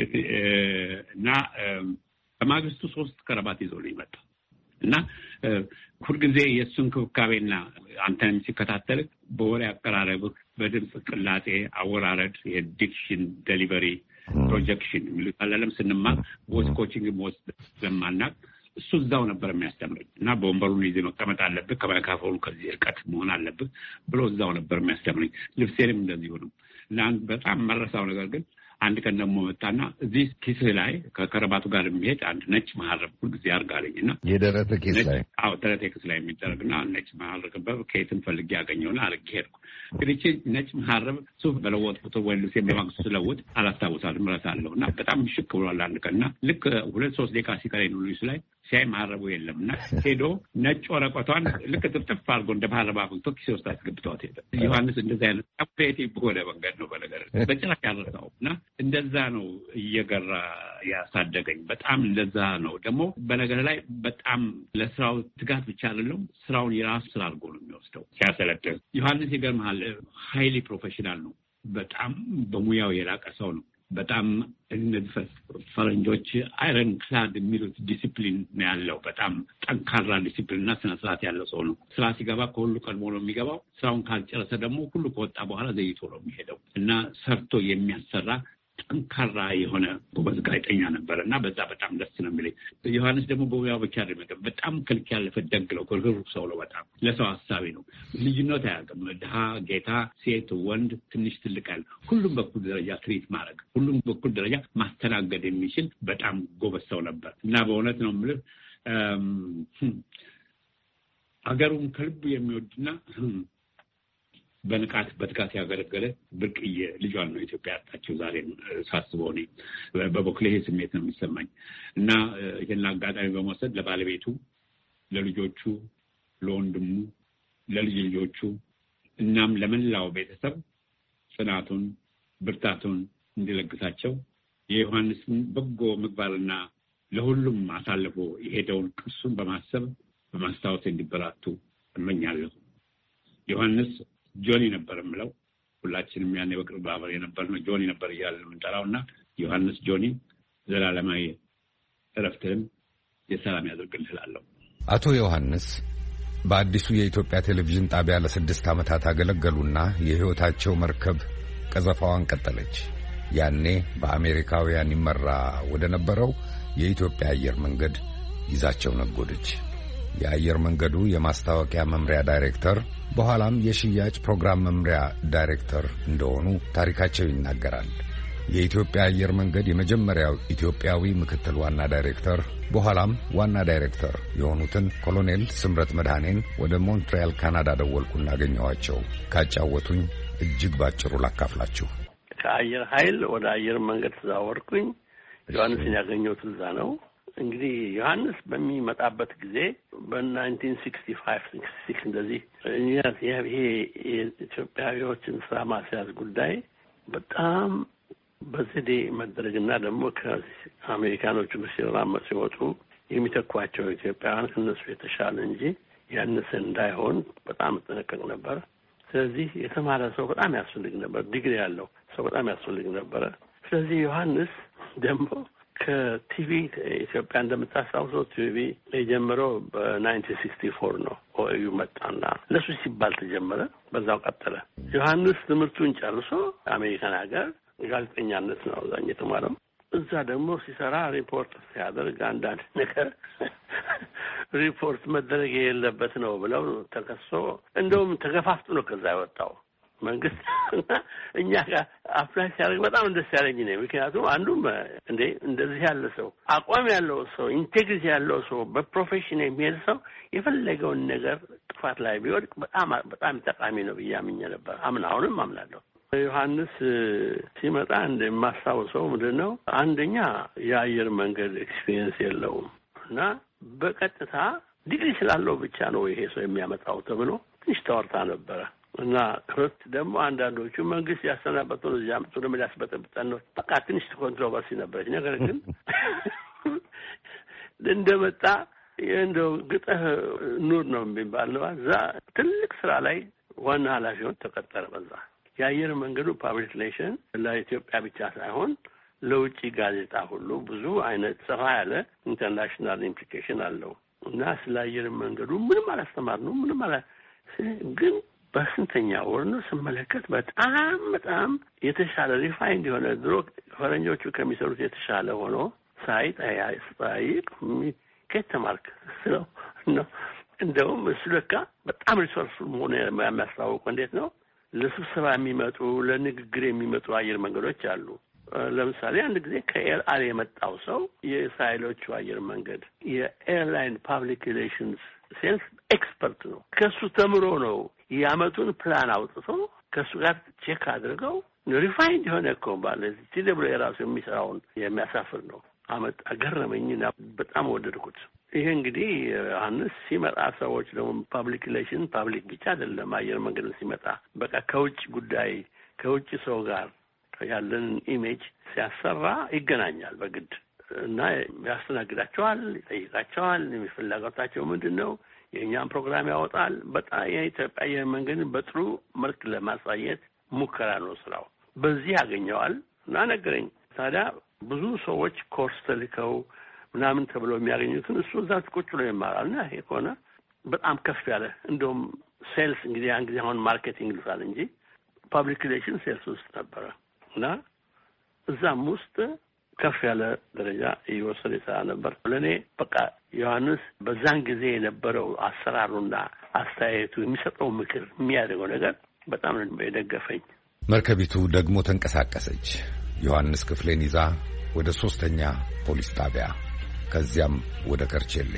እና በማግስቱ 3 ከረባት ይዞልኝ መጣ እና ሁልጊዜ የእሱን ክብካቤና አንተንም ሲከታተል በወሬ አቀራረብህ፣ በድምፅ ቅላጤ አወራረድ፣ የዲክሽን ዴሊቨሪ፣ ፕሮጀክሽን የሚሉት አላለም ስንማር ቮይስ ኮቺንግ ወስድ ስለማናቅ እሱ እዛው ነበር የሚያስተምረኝ እና በወንበሩን ይዘህ መቀመጥ አለብህ፣ ከማይክሮፎኑ ከዚህ ርቀት መሆን አለብህ ብሎ እዛው ነበር የሚያስተምረኝ። ልብሴንም እንደዚሁ ነው እና በጣም መረሳው ነገር ግን አንድ ቀን ደግሞ መጣና እዚህ ኪስህ ላይ ከከረባቱ ጋር የሚሄድ አንድ ነጭ መሀረብ ሁልጊዜ አድርጋለኝ እና የደረተ ኪስ ላይ ደረቴ ኪስ ላይ የሚደረግና ነጭ መሀረብ ከየትም ፈልጌ ያገኘውና አድርጌ ሄድኩ። ግን ይህቺ ነጭ መሀረብ ሱፍ በለወጥኩት ወይ ልብሴን በማግስቱ ስለውጥ አላስታውሳትም፣ እረሳለሁ እና በጣም ሽክ ብሏል አንድ ቀን እና ልክ 2-3 ደቂቃ ሲቀረኝ ነው ልብሱ ላይ ሲያይ መሀረቡ የለም እና ሄዶ ነጭ ወረቀቷን ልክ ጥፍጥፍ አድርጎ እንደ መሀረብ አፍልቶ ኪሴ ውስጥ አስገብተዋት ሄደ። ዮሐንስ እንደዚህ አይነት አፕዴቲቭ በሆነ መንገድ ነው በነገር በጭራሽ ያልረሳው እና እንደዛ ነው እየገራ ያሳደገኝ። በጣም እንደዛ ነው ደግሞ በነገር ላይ በጣም ለስራው ትጋት ብቻ አይደለም፣ ስራውን የራሱ ስራ አድርጎ ነው የሚወስደው ሲያሰለጥን። ዮሐንስ ይገርምሃል ሃይሊ ፕሮፌሽናል ነው። በጣም በሙያው የላቀ ሰው ነው። በጣም እነዚህ ፈረንጆች አይረን ክላድ የሚሉት ዲሲፕሊን ነው ያለው። በጣም ጠንካራ ዲሲፕሊንና ስነ ስርዓት ያለው ሰው ነው። ስራ ሲገባ ከሁሉ ቀድሞ ነው የሚገባው። ስራውን ካልጨረሰ ደግሞ ሁሉ ከወጣ በኋላ ዘይቶ ነው የሚሄደው እና ሰርቶ የሚያሰራ ጠንካራ የሆነ ጎበዝ ጋዜጠኛ ነበረ እና በዛ በጣም ደስ ነው የሚለኝ። ዮሐንስ ደግሞ በሙያው ብቻ አይደለም፣ በጣም ከልክ ያለፈ ደግ ነው። ርህሩህ ሰው ነው። በጣም ለሰው ሀሳቢ ነው። ልዩነት አያውቅም። ድሀ፣ ጌታ፣ ሴት፣ ወንድ፣ ትንሽ፣ ትልቅ ያለ ሁሉም በኩል ደረጃ ትሪት ማድረግ፣ ሁሉም በኩል ደረጃ ማስተናገድ የሚችል በጣም ጎበዝ ሰው ነበር እና በእውነት ነው የምልህ አገሩን ከልቡ የሚወድና በትጋት ያገለገለ ብርቅዬ ልጇን ነው ኢትዮጵያ ያጣችው። ዛሬ ሳስበው እኔ በበኩሌ ይሄ ስሜት ነው የሚሰማኝ እና ይህን አጋጣሚ በመውሰድ ለባለቤቱ፣ ለልጆቹ፣ ለወንድሙ፣ ለልጅ ልጆቹ እናም ለመላው ቤተሰብ ጽናቱን፣ ብርታቱን እንዲለግሳቸው የዮሐንስን በጎ ምግባርና ለሁሉም አሳልፎ የሄደውን ቅርሱን በማሰብ በማስታወስ እንዲበራቱ እመኛለሁ። ዮሐንስ ጆኒ ነበር የምለው። ሁላችንም ያኔ በቅርብ አብረን የነበርነው ጆኒ ነበር እያልን የምንጠራው እና ዮሐንስ ጆኒ ዘላለማዊ እረፍትህን የሰላም ያድርግልህ እላለሁ። አቶ ዮሐንስ በአዲሱ የኢትዮጵያ ቴሌቪዥን ጣቢያ ለ6 ዓመታት አገለገሉና የሕይወታቸው መርከብ ቀዘፋዋን ቀጠለች። ያኔ በአሜሪካውያን ይመራ ወደ ነበረው የኢትዮጵያ አየር መንገድ ይዛቸው ነጎደች። የአየር መንገዱ የማስታወቂያ መምሪያ ዳይሬክተር በኋላም የሽያጭ ፕሮግራም መምሪያ ዳይሬክተር እንደሆኑ ታሪካቸው ይናገራል። የኢትዮጵያ አየር መንገድ የመጀመሪያው ኢትዮጵያዊ ምክትል ዋና ዳይሬክተር በኋላም ዋና ዳይሬክተር የሆኑትን ኮሎኔል ስምረት መድኃኔን ወደ ሞንትሪያል ካናዳ ደወልኩና አገኘኋቸው። ካጫወቱኝ እጅግ ባጭሩ ላካፍላችሁ። ከአየር ኃይል ወደ አየር መንገድ ተዛወርኩኝ። ዮሐንስን ያገኘሁት እዛ ነው። እንግዲህ ዮሐንስ በሚመጣበት ጊዜ በ1965 እንደዚህ ይሄ የኢትዮጵያዊዎችን ስራ ማስያዝ ጉዳይ በጣም በዘዴ መደረግና ደግሞ ከአሜሪካኖቹ ሲወጡ የሚተኳቸው ኢትዮጵያውያን ከነሱ የተሻለ እንጂ ያነሰ እንዳይሆን በጣም ተጠነቀቅ ነበር። ስለዚህ የተማረ ሰው በጣም ያስፈልግ ነበር። ዲግሪ ያለው ሰው በጣም ያስፈልግ ነበር። ስለዚህ ዮሐንስ ደግሞ ከቲቪ ኢትዮጵያ እንደምታስታውሰው ቲቪ የጀመረው በ1964 ነው። ኦዩ መጣና ለሱ ሲባል ተጀመረ። በዛው ቀጠለ። ዮሐንስ ትምህርቱን ጨርሶ አሜሪካን ሀገር ጋዜጠኛነት ነው አብዛኛው የተማረው። እዛ ደግሞ ሲሰራ ሪፖርት ሲያደርግ አንዳንድ ነገር ሪፖርት መደረግ የሌለበት ነው ብለው ተከሶ እንደውም ተገፋፍቶ ነው ከዛ የወጣው። መንግስት እኛ ጋር አፕላይ ሲያደርግ በጣም ደስ ያለኝ ነው። ምክንያቱም አንዱም እንደዚህ ያለ ሰው አቋም ያለው ሰው ኢንቴግሪቲ ያለው ሰው በፕሮፌሽን የሚሄድ ሰው የፈለገውን ነገር ጥፋት ላይ ቢወድቅ በጣም ጠቃሚ ነው ብዬ አምኜ ነበር። አሁንም አምናለሁ። ዮሐንስ ሲመጣ እንደማስታውሰው ምንድነው አንደኛ የአየር መንገድ ኤክስፒሪየንስ የለውም እና በቀጥታ ዲግሪ ስላለው ብቻ ነው ይሄ ሰው የሚያመጣው ተብሎ ትንሽ ተወርታ ነበረ እና ሁለት ደግሞ አንዳንዶቹ መንግስት ያሰናበተው እዚያ አምጥቶ ደግሞ ሊያስበጠብጠን ነው። በቃ ትንሽ ኮንትሮቨርሲ ነበረች። ነገር ግን እንደመጣ እንደው ግጠህ ኑር ነው የሚባለው። እዛ ትልቅ ስራ ላይ ዋና ኃላፊውን ተቀጠረ። በዛ የአየር መንገዱ ፓብሊክ ሪሌሽን ለኢትዮጵያ ብቻ ሳይሆን ለውጭ ጋዜጣ ሁሉ ብዙ አይነት ሰፋ ያለ ኢንተርናሽናል ኢምፕሊኬሽን አለው እና ስለ አየር መንገዱ ምንም አላስተማርነው ምንም ግን በስንተኛ ወር ነው ስመለከት በጣም የተሻለ ሪፋይንድ የሆነ ድሮ ፈረንጆቹ ከሚሰሩት የተሻለ ሆኖ ሳይጠይቅ ከተማርክ ስለው ነው። እንደውም እሱ ለካ በጣም ሪሶርስ መሆኑ የሚያስታውቀው እንዴት ነው ለስብሰባ የሚመጡ ለንግግር የሚመጡ አየር መንገዶች አሉ። ለምሳሌ አንድ ጊዜ ከኤርአር የመጣው ሰው የእስራኤሎቹ አየር መንገድ የኤርላይን ፓብሊክ ሪሌሽንስ ሴልስ ኤክስፐርት ነው። ከሱ ተምሮ ነው የአመቱን ፕላን አውጥቶ ከሱ ጋር ቼክ አድርገው ሪፋይንድ የሆነ እኮ ማለት ሲደብረ የራሱ የሚሰራውን የሚያሳፍር ነው። አገረመኝና በጣም ወደድኩት። ይሄ እንግዲህ ዮሐንስ ሲመጣ ሰዎች ደግሞ ፓብሊክ ሪሌሽን ፓብሊክ ብቻ አይደለም አየር መንገድ ሲመጣ በቃ ከውጭ ጉዳይ ከውጭ ሰው ጋር ያለን ኢሜጅ ሲያሰራ ይገናኛል በግድ እና ያስተናግዳቸዋል፣ ይጠይቃቸዋል። የሚፈለጋቸው ምንድን ነው? የእኛም ፕሮግራም ያወጣል። በጣም የኢትዮጵያ አየር መንገድን በጥሩ መልክ ለማሳየት ሙከራ ነው ስራው። በዚህ ያገኘዋል እና ነገረኝ። ታዲያ ብዙ ሰዎች ኮርስ ተልከው ምናምን ተብለው የሚያገኙትን እሱ እዛ ቁጭ ብሎ ይማራል እና ይሄ ከሆነ በጣም ከፍ ያለ እንደውም ሴልስ እንግዲህ ያን ጊዜ አሁን ማርኬቲንግ ልሳል እንጂ ፓብሊክ ሪሌሽን ሴልስ ውስጥ ነበረ እና እዛም ውስጥ ከፍ ያለ ደረጃ እየወሰደ ይሰራ ነበር። ለእኔ በቃ ዮሐንስ በዛን ጊዜ የነበረው አሰራሩና አስተያየቱ የሚሰጠው ምክር የሚያደርገው ነገር በጣም የደገፈኝ። መርከቢቱ ደግሞ ተንቀሳቀሰች። ዮሐንስ ክፍሌን ይዛ ወደ 3ኛ ፖሊስ ጣቢያ ከዚያም ወደ ከርቼሌ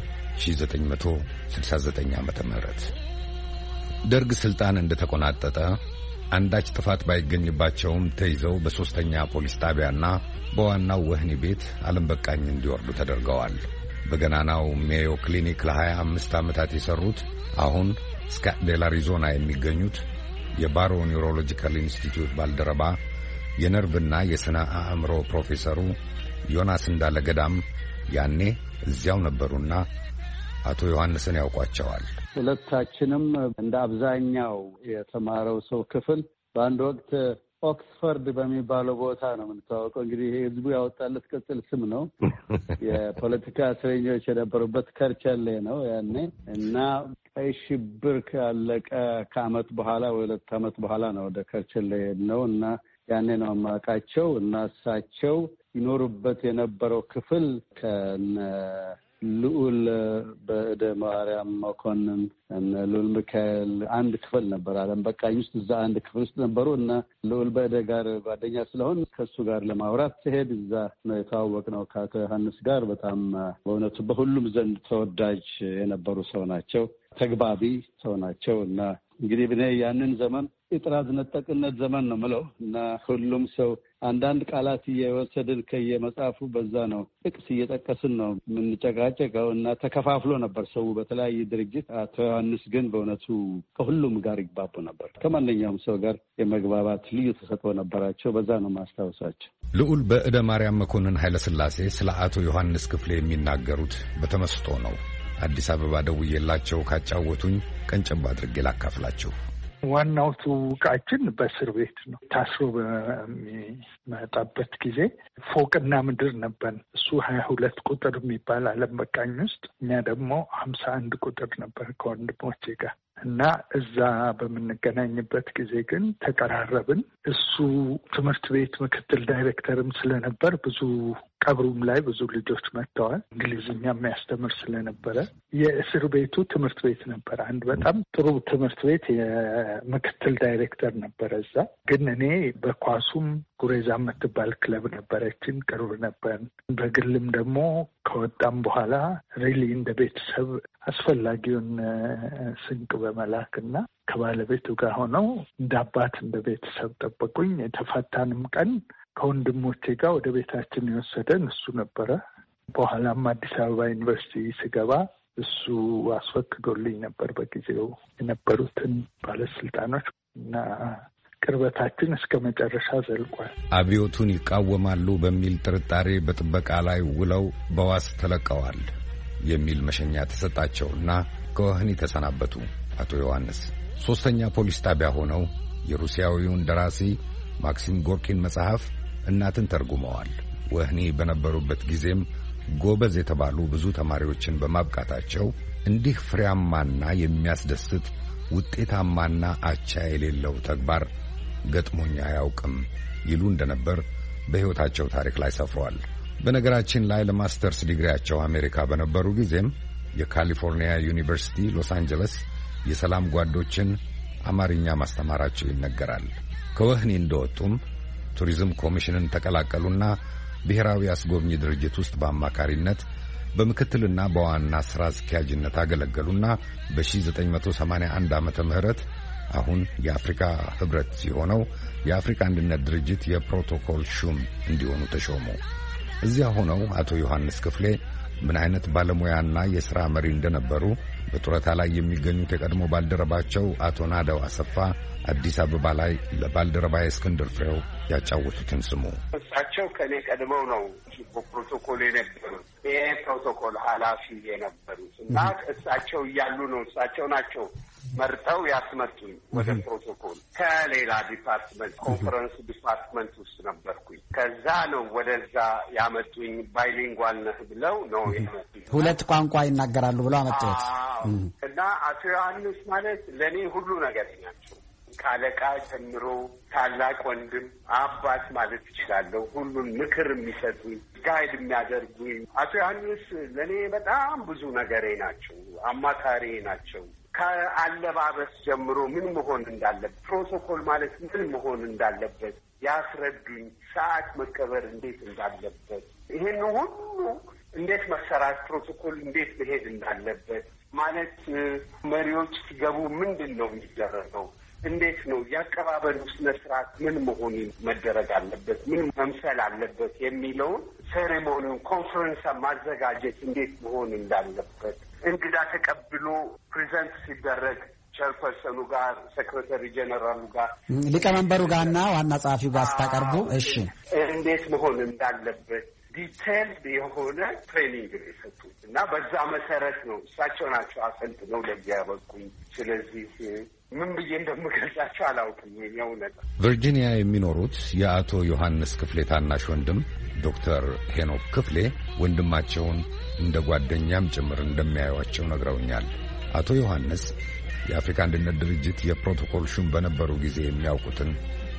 1969 ዓመተ ምህረት ደርግ ስልጣን እንደተቆናጠጠ አንዳች ጥፋት ባይገኝባቸውም ተይዘው በ3ኛ ፖሊስ ጣቢያና በዋናው ወህኒ ቤት ዓለም በቃኝ እንዲወርዱ ተደርገዋል። በገናናው ሜዮ ክሊኒክ ለ25 ዓመታት የሰሩት አሁን ስካትዴል አሪዞና የሚገኙት የባሮ ኒውሮሎጂካል ኢንስቲትዩት ባልደረባ የነርቭና የስነ አእምሮ ፕሮፌሰሩ ዮናስ እንዳለገዳም ያኔ እዚያው ነበሩና አቶ ዮሐንስን ያውቋቸዋል። ሁለታችንም እንደ አብዛኛው የተማረው ሰው ክፍል በአንድ ወቅት ኦክስፈርድ በሚባለው ቦታ ነው የምንታወቀው። እንግዲህ ይሄ ህዝቡ ያወጣለት ቅጽል ስም ነው። የፖለቲካ እስረኞች የነበሩበት ከርቸሌ ነው ያኔ እና ቀይ ሽብር ካለቀ ከአመት በኋላ ወይ 2 ዓመት በኋላ ነው ወደ ከርቸሌ ነው እና ያኔ ነው የማውቃቸው እና እሳቸው ይኖሩበት የነበረው ክፍል ከነ ልዑል በእደ ማርያም መኮንን እና ልዑል ሚካኤል አንድ ክፍል ነበር። ዓለም በቃኝ ውስጥ እዛ አንድ ክፍል ውስጥ ነበሩ እና ልዑል በእደ ጋር ጓደኛ ስለሆን ከሱ ጋር ለማውራት ሲሄድ እዛ ነው የተዋወቅነው ከአቶ ዮሐንስ ጋር። በጣም በእውነቱ በሁሉም ዘንድ ተወዳጅ የነበሩ ሰው ናቸው። ተግባቢ ሰው ናቸው እና እንግዲህ እኔ ያንን ዘመን የጥራዝ ነጠቅነት ዘመን ነው ምለው እና ሁሉም ሰው አንዳንድ ቃላት እየወሰድን ከየመጽሐፉ በዛ ነው ጥቅስ እየጠቀስን ነው የምንጨቃጨቀው እና ተከፋፍሎ ነበር ሰው በተለያየ ድርጅት። አቶ ዮሐንስ ግን በእውነቱ ከሁሉም ጋር ይግባቡ ነበር። ከማንኛውም ሰው ጋር የመግባባት ልዩ ተሰጥኦ ነበራቸው። በዛ ነው ማስታወሳቸው። ልዑል በእደ ማርያም መኮንን ኃይለሥላሴ ስለ አቶ ዮሐንስ ክፍሌ የሚናገሩት በተመስጦ ነው። አዲስ አበባ ደውዬላቸው ካጫወቱኝ ቀንጨብ አድርጌ ላካፍላችሁ። ዋናው ትውውቃችን በእስር ቤት ነው። ታስሮ በሚመጣበት ጊዜ ፎቅና ምድር ነበር። እሱ 22 ቁጥር የሚባል ዓለም በቃኝ ውስጥ፣ እኛ ደግሞ 51 ቁጥር ነበር ከወንድሞቼ ጋር እና እዛ በምንገናኝበት ጊዜ ግን ተቀራረብን። እሱ ትምህርት ቤት ምክትል ዳይሬክተርም ስለነበር ብዙ ቀብሩም ላይ ብዙ ልጆች መጥተዋል። እንግሊዝኛ የሚያስተምር ስለነበረ የእስር ቤቱ ትምህርት ቤት ነበር። አንድ በጣም ጥሩ ትምህርት ቤት የምክትል ዳይሬክተር ነበረ እዛ። ግን እኔ በኳሱም ጉሬዛ የምትባል ክለብ ነበረችን፣ ቅርብ ነበር። በግልም ደግሞ ከወጣም በኋላ ሪሊ እንደ ቤተሰብ አስፈላጊውን ስንቅ በመላክ እና ከባለቤቱ ጋር ሆነው እንደ አባት እንደ ቤተሰብ ጠበቁኝ። የተፋታንም ቀን ከወንድሞቼ ጋር ወደ ቤታችን የወሰደን እሱ ነበረ። በኋላም አዲስ አበባ ዩኒቨርሲቲ ስገባ እሱ አስፈቅዶልኝ ነበር በጊዜው የነበሩትን ባለስልጣኖች እና ቅርበታችን እስከ መጨረሻ ዘልቋል። አብዮቱን ይቃወማሉ በሚል ጥርጣሬ በጥበቃ ላይ ውለው በዋስ ተለቀዋል የሚል መሸኛ ተሰጣቸውና ከወህኒ ተሰናበቱ። አቶ ዮሐንስ ሶስተኛ ፖሊስ ጣቢያ ሆነው የሩሲያዊውን ደራሲ ማክሲም ጎርኪን መጽሐፍ እናትን ተርጉመዋል። ወህኒ በነበሩበት ጊዜም ጎበዝ የተባሉ ብዙ ተማሪዎችን በማብቃታቸው እንዲህ ፍሬያማና የሚያስደስት ውጤታማና አቻ የሌለው ተግባር ገጥሞኛ አያውቅም ይሉ እንደነበር በሕይወታቸው ታሪክ ላይ ሰፍሯል። በነገራችን ላይ ለማስተርስ ዲግሪያቸው አሜሪካ በነበሩ ጊዜም የካሊፎርኒያ ዩኒቨርሲቲ ሎስ አንጀለስ የሰላም ጓዶችን አማርኛ ማስተማራቸው ይነገራል። ከወህኒ እንደወጡም ቱሪዝም ኮሚሽንን ተቀላቀሉና ብሔራዊ አስጎብኚ ድርጅት ውስጥ በአማካሪነት በምክትልና በዋና ሥራ አስኪያጅነት አገለገሉና በ1981 ዓመተ ምህረት አሁን የአፍሪካ ህብረት የሆነው የአፍሪካ አንድነት ድርጅት የፕሮቶኮል ሹም እንዲሆኑ ተሾሙ። እዚያ ሆነው አቶ ዮሐንስ ክፍሌ ምን አይነት ባለሙያና የሥራ መሪ እንደነበሩ በጡረታ ላይ የሚገኙት የቀድሞ ባልደረባቸው አቶ ናደው አሰፋ አዲስ አበባ ላይ ለባልደረባዬ እስክንድር ፍሬው ያጫወቱትን ስሙ። እሳቸው ከኔ ቀድመው ነው በፕሮቶኮል የነበሩት የፕሮቶኮል ኃላፊ የነበሩት እና እሳቸው እያሉ ነው እሳቸው ናቸው መርጠው ያስመጡኝ ወደ ፕሮቶኮል። ከሌላ ዲፓርትመንት ኮንፈረንስ ዲፓርትመንት ውስጥ ነበርኩኝ። ከዛ ነው ወደዛ ያመጡኝ። ባይሊንጓል ነህ ብለው ነው ያመጡኝ። ሁለት ቋንቋ ይናገራሉ ብለው አመጡት እና አቶ ዮሐንስ ማለት ለእኔ ሁሉ ነገር ናቸው። ካለቃ ጀምሮ ታላቅ ወንድም፣ አባት ማለት እችላለሁ። ሁሉን ምክር የሚሰጡኝ፣ ጋይድ የሚያደርጉኝ አቶ ዮሐንስ ለእኔ በጣም ብዙ ነገሬ ናቸው። አማካሪ ናቸው። ከአለባበስ ጀምሮ ምን መሆን እንዳለበት፣ ፕሮቶኮል ማለት ምን መሆን እንዳለበት ያስረዱኝ። ሰዓት መቀበር እንዴት እንዳለበት፣ ይሄን ሁሉ እንዴት መሰራት፣ ፕሮቶኮል እንዴት መሄድ እንዳለበት ማለት መሪዎች ሲገቡ ምንድን ነው የሚደረገው፣ እንዴት ነው የአቀባበሉ ስነ ስርዓት ምን መሆን መደረግ አለበት፣ ምን መምሰል አለበት የሚለውን ሴሬሞኒውን ኮንፈረንስ ማዘጋጀት እንዴት መሆን እንዳለበት፣ እንግዳ ተቀብሎ ፕሬዘንት ሲደረግ ቸርፐርሰኑ ጋር ሴክሬታሪ ጀነራሉ ጋር ሊቀመንበሩ ጋርና ዋና ጸሐፊው ጋር ስታቀርቡ እሺ እንዴት መሆን እንዳለበት ዲቴል የሆነ ትሬኒንግ የሰጡት እና በዛ መሰረት ነው እሳቸው ናቸው አሰልጥነው ለዚያ ያበቁኝ። ስለዚህ ምን ብዬ እንደምገልጻቸው አላውቅም። የእውነት ቨርጂኒያ የሚኖሩት የአቶ ዮሐንስ ክፍሌ ታናሽ ወንድም ዶክተር ሄኖክ ክፍሌ ወንድማቸውን እንደ ጓደኛም ጭምር እንደሚያዩዋቸው ነግረውኛል። አቶ ዮሐንስ የአፍሪካ አንድነት ድርጅት የፕሮቶኮል ሹም በነበሩ ጊዜ የሚያውቁትን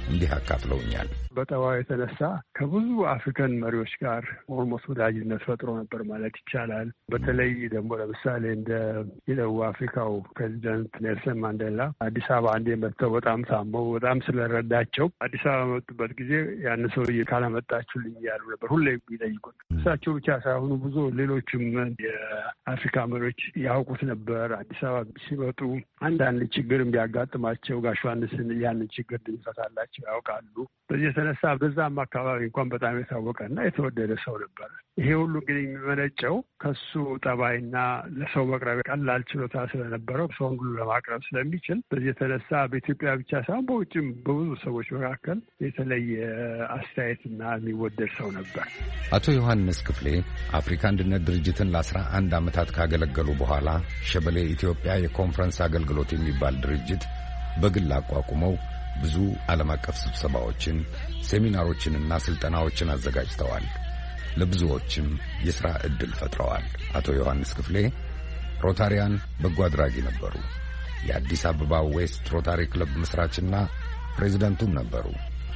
እንዲህ አካፍለውኛል። በጠባዩ የተነሳ ከብዙ አፍሪካን መሪዎች ጋር ኦልሞስት ወዳጅነት ፈጥሮ ነበር ማለት ይቻላል። በተለይ ደግሞ ለምሳሌ እንደ የደቡብ አፍሪካው ፕሬዚደንት ኔልሰን ማንዴላ አዲስ አበባ አንዴ መጥተው በጣም ታመው በጣም ስለረዳቸው አዲስ አበባ መጡበት ጊዜ ያን ሰውዬ ካላመጣችሁልኝ እያሉ ነበር ሁሌ የሚጠይቁት። እሳቸው ብቻ ሳይሆኑ ብዙ ሌሎችም የአፍሪካ መሪዎች ያውቁት ነበር። አዲስ አበባ ሲመጡ አንዳንድ ችግርም ቢያጋጥማቸው ጋሽ ዮሐንስን ያንን ችግር እንዲፈታላቸው ያውቃሉ። በዚህ የተነሳ በዛም አካባቢ እንኳን በጣም የታወቀና የተወደደ ሰው ነበር። ይሄ ሁሉ እንግዲህ የሚመነጨው ከሱ ጠባይና ለሰው መቅረብ ቀላል ችሎታ ስለነበረው ሰውን ሁሉ ለማቅረብ ስለሚችል በዚህ የተነሳ በኢትዮጵያ ብቻ ሳይሆን በውጭም በብዙ ሰዎች መካከል የተለየ አስተያየትና የሚወደድ ሰው ነበር። አቶ ዮሐንስ ክፍሌ አፍሪካ አንድነት ድርጅትን ለ11 ዓመታት ካገለገሉ በኋላ ሸበሌ ኢትዮጵያ የኮንፈረንስ አገልግሎት የሚባል ድርጅት በግል አቋቁመው ብዙ ዓለም አቀፍ ስብሰባዎችን፣ ሴሚናሮችንና ስልጠናዎችን አዘጋጅተዋል። ለብዙዎችም የሥራ ዕድል ፈጥረዋል። አቶ ዮሐንስ ክፍሌ ሮታሪያን በጎ አድራጊ ነበሩ። የአዲስ አበባ ዌስት ሮታሪ ክለብ መስራችና ፕሬዚደንቱም ነበሩ።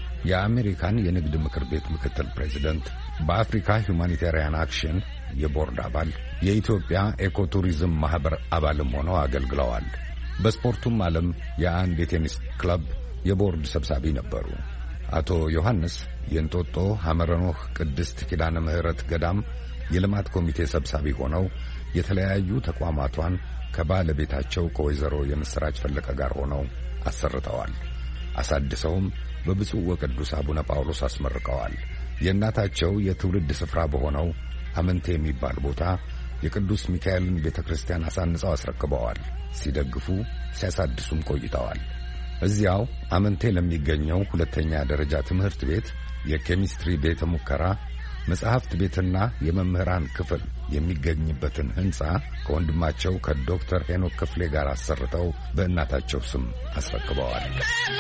የአሜሪካን የንግድ ምክር ቤት ምክትል ፕሬዚደንት፣ በአፍሪካ ሁማኒታሪያን አክሽን የቦርድ አባል፣ የኢትዮጵያ ኤኮቱሪዝም ማኅበር አባልም ሆነው አገልግለዋል። በስፖርቱም ዓለም የአንድ የቴኒስ ክለብ የቦርድ ሰብሳቢ ነበሩ። አቶ ዮሐንስ የእንጦጦ ሐመረኖህ ቅድስት ኪዳነ ምሕረት ገዳም የልማት ኮሚቴ ሰብሳቢ ሆነው የተለያዩ ተቋማቷን ከባለቤታቸው ከወይዘሮ የምስራች ፈለቀ ጋር ሆነው አሰርተዋል። አሳድሰውም በብፁዕ ወቅዱስ አቡነ ጳውሎስ አስመርቀዋል። የእናታቸው የትውልድ ስፍራ በሆነው አመንቴ የሚባል ቦታ የቅዱስ ሚካኤልን ቤተክርስቲያን አሳንጸው አስረክበዋል። ሲደግፉ ሲያሳድሱም ቆይተዋል። እዚያው አመንቴ ለሚገኘው ሁለተኛ ደረጃ ትምህርት ቤት የኬሚስትሪ ቤተ ሙከራ፣ መጽሐፍት ቤትና የመምህራን ክፍል የሚገኝበትን ሕንጻ ከወንድማቸው ከዶክተር ሄኖክ ክፍሌ ጋር አሰርተው በእናታቸው ስም አስረክበዋል።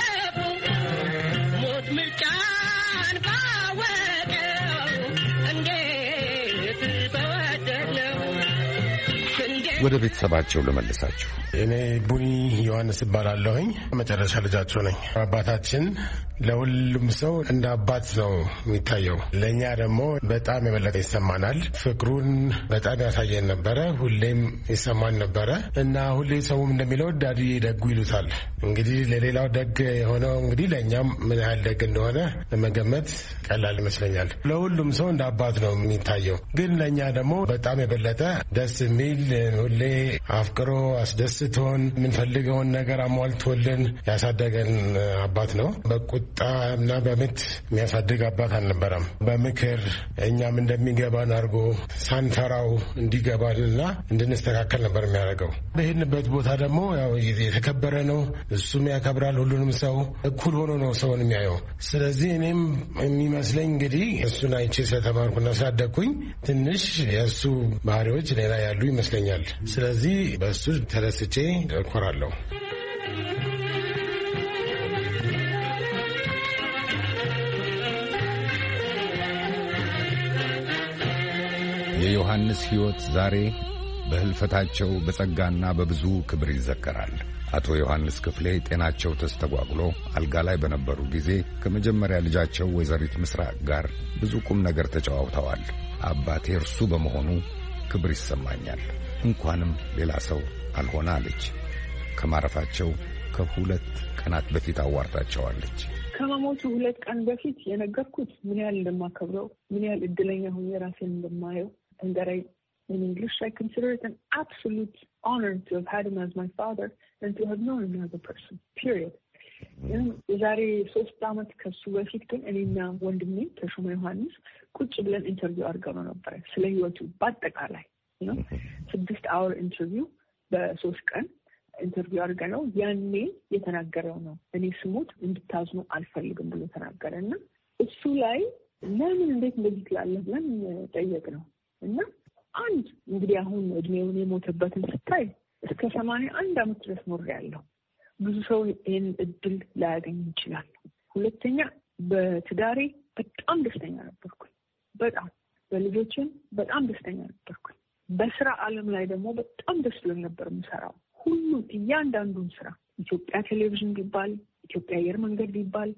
ወደ ቤተሰባቸው ለመለሳችሁ። እኔ ቡኒ ዮሐንስ እባላለሁኝ። መጨረሻ ልጃቸው ነኝ። አባታችን ለሁሉም ሰው እንደ አባት ነው የሚታየው። ለእኛ ደግሞ በጣም የበለጠ ይሰማናል። ፍቅሩን በጣም ያሳየን ነበረ። ሁሌም ይሰማን ነበረ እና ሁሌ ሰውም እንደሚለው ዳዲ ደጉ ይሉታል። እንግዲህ ለሌላው ደግ የሆነው እንግዲህ ለእኛም ምን ያህል ደግ እንደሆነ ለመገመት ቀላል ይመስለኛል። ለሁሉም ሰው እንደ አባት ነው የሚታየው። ግን ለእኛ ደግሞ በጣም የበለጠ ደስ የሚል ሁሌ አፍቅሮ አስደስቶን የምንፈልገውን ነገር አሟልቶልን ያሳደገን አባት ነው። በቁጣ እና በምት የሚያሳድግ አባት አልነበረም። በምክር እኛም እንደሚገባን አድርጎ ሳንፈራው እንዲገባንና እንድንስተካከል ነበር የሚያደርገው። በሄድንበት ቦታ ደግሞ ያው የተከበረ ነው። እሱም ያከብራል። ሁሉንም ሰው እኩል ሆኖ ነው ሰውን የሚያየው። ስለዚህ እኔም የሚመስለኝ እንግዲህ እሱን አይቼ ስለተማርኩና ስላደግኩኝ ትንሽ የእሱ ባህሪዎች ሌላ ያሉ ይመስለኛል። ስለዚህ በእሱ ተደስቼ እኮራለሁ። የዮሐንስ ሕይወት ዛሬ በህልፈታቸው በጸጋና በብዙ ክብር ይዘከራል። አቶ ዮሐንስ ክፍሌ ጤናቸው ተስተጓጉሎ አልጋ ላይ በነበሩ ጊዜ ከመጀመሪያ ልጃቸው ወይዘሪት ምስራቅ ጋር ብዙ ቁም ነገር ተጨዋውተዋል። አባቴ እርሱ በመሆኑ ክብር ይሰማኛል፣ እንኳንም ሌላ ሰው አልሆነ አለች። ከማረፋቸው ከ2 ቀናት በፊት አዋርታቸዋለች። ከመሞቱ 2 ቀን በፊት የነገርኩት ምን ያህል እንደማከብረው፣ ምን ያህል እድለኛ ሆኜ ራሴን እንደማየው እንገራይ In English, I consider it an absolute honor to have had him as my father and to have known him as a person, period. የዛሬ 3 ዓመት ከሱ በፊት ግን እኔና ወንድሜ ተሾመ ዮሐንስ ቁጭ ብለን ኢንተርቪው አድርገነው ነበር ስለ ህይወቱ በአጠቃላይ 6 hour ኢንተርቪው በ3 ቀን ኢንተርቪው አድርገነው ያኔ የተናገረው ነው። እኔ ስሙት እንድታዝኑ አልፈልግም ብሎ ተናገረና እሱ ላይ ለምን እንዴት እንደዚህ ትላለህ ብለን ጠየቅነው እና አንድ እንግዲህ አሁን እድሜውን የሞተበትን ስታይ እስከ 81 ዓመት ድረስ ኖሬያለሁ። ብዙ ሰው ይህን እድል ላያገኝ ይችላል። ሁለተኛ በትዳሬ በጣም ደስተኛ ነበርኩኝ። በጣም በልጆችን በጣም ደስተኛ ነበርኩኝ። በስራ ዓለም ላይ ደግሞ በጣም ደስ ብሎኝ ነበር የምሰራው። ሁሉም እያንዳንዱን ስራ ኢትዮጵያ ቴሌቪዥን ቢባል፣ ኢትዮጵያ አየር መንገድ ቢባል፣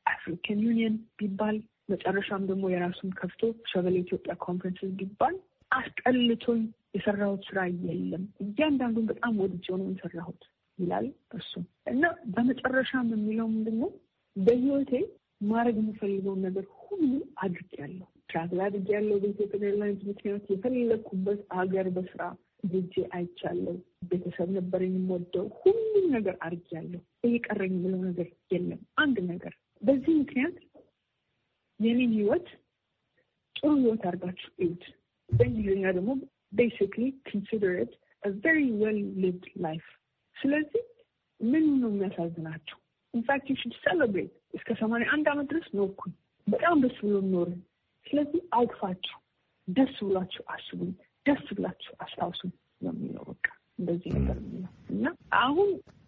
አፍሪካን ዩኒየን ቢባል መጨረሻም ደግሞ የራሱን ከፍቶ ሸበሌ ኢትዮጵያ ኮንፈረንስ ቢባል አስጠልቶኝ የሰራሁት ስራ የለም። እያንዳንዱን በጣም ወድጄው ነው የሰራሁት ይላል እሱ። እና በመጨረሻም የሚለው ምንድነው በህይወቴ ማድረግ የምፈልገውን ነገር ሁሉ አድርጌያለሁ። ትራቭል አድርጌያለሁ። በኢትዮጵያ ኤርላይንስ ምክንያት የፈለኩበት ሀገር በስራ ሄጄ አይቻለሁ። ቤተሰብ ነበረኝ የምወደው። ሁሉም ነገር አድርጌያለሁ። የቀረኝ የምለው ነገር የለም አንድ ነገር። በዚህ ምክንያት የኔን ህይወት ጥሩ ህይወት አድርጋችሁ እዩት። በእንግሊዝኛ ደግሞ basically consider it a very well lived life። ስለዚህ ምን ነው የሚያሳዝናችሁ? in fact you should celebrate። እስከ 81 ዓመት ድረስ ኖርኩኝ። በጣም ደስ ብሎ ኖር። ስለዚህ አይክፋችሁ፣ ደስ ብላችሁ አስቡኝ፣ ደስ ብላችሁ አስታውሱ ነው የሚለው። በቃ እንደዚህ ነገር ነው እና አሁን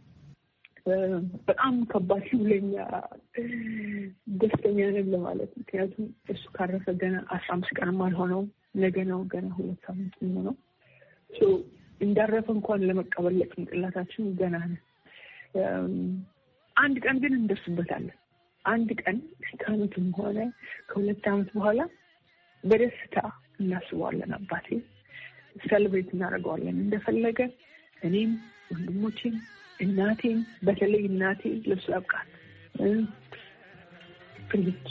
በጣም ከባድ ለኛ ደስተኛ ነን ለማለት። ምክንያቱም እሱ ካረፈ ገና 15 ቀን አልሆነው። ነገ ነው ገና 2 ሳምንት ነው። እንዳረፈ እንኳን ለመቀበል ለጭንቅላታችን ገና ነው። አንድ ቀን ግን እንደርስበታለን። አንድ ቀን ከዓመትም ሆነ ከ2 ዓመት በኋላ በደስታ እናስበዋለን። አባቴ ሴሌብሬት እናደርገዋለን እንደፈለገ። እኔም ወንድሞቼም እናቴም በተለይ እናቴ ለሱ ያብቃት። ፍሪጅ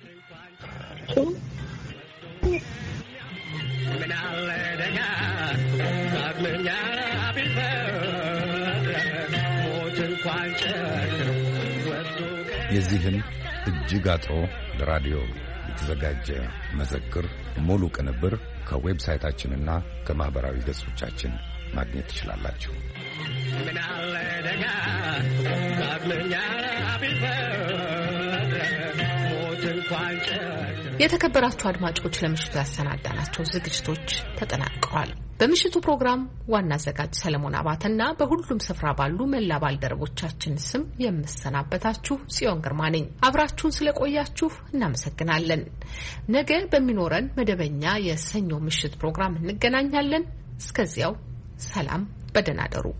የዚህን እጅግ አጥሮ ለራዲዮ የተዘጋጀ መዘክር ሙሉ ቅንብር ከዌብሳይታችንና ከማህበራዊ ገጾቻችን ማግኘት ትችላላችሁ። የተከበራችሁ አድማጮች ለምሽቱ ያሰናዳናቸው ዝግጅቶች ተጠናቀዋል። በምሽቱ ፕሮግራም ዋና አዘጋጅ ሰለሞን አባተና በሁሉም ስፍራ ባሉ መላ ባልደረቦቻችን ስም የምሰናበታችሁ ጽዮን ግርማ ነኝ። አብራችሁን ስለቆያችሁ እናመሰግናለን። ነገ በሚኖረን መደበኛ የሰኞ ምሽት ፕሮግራም እንገናኛለን። እስከዚያው ሰላም፣ በደህና እደሩ።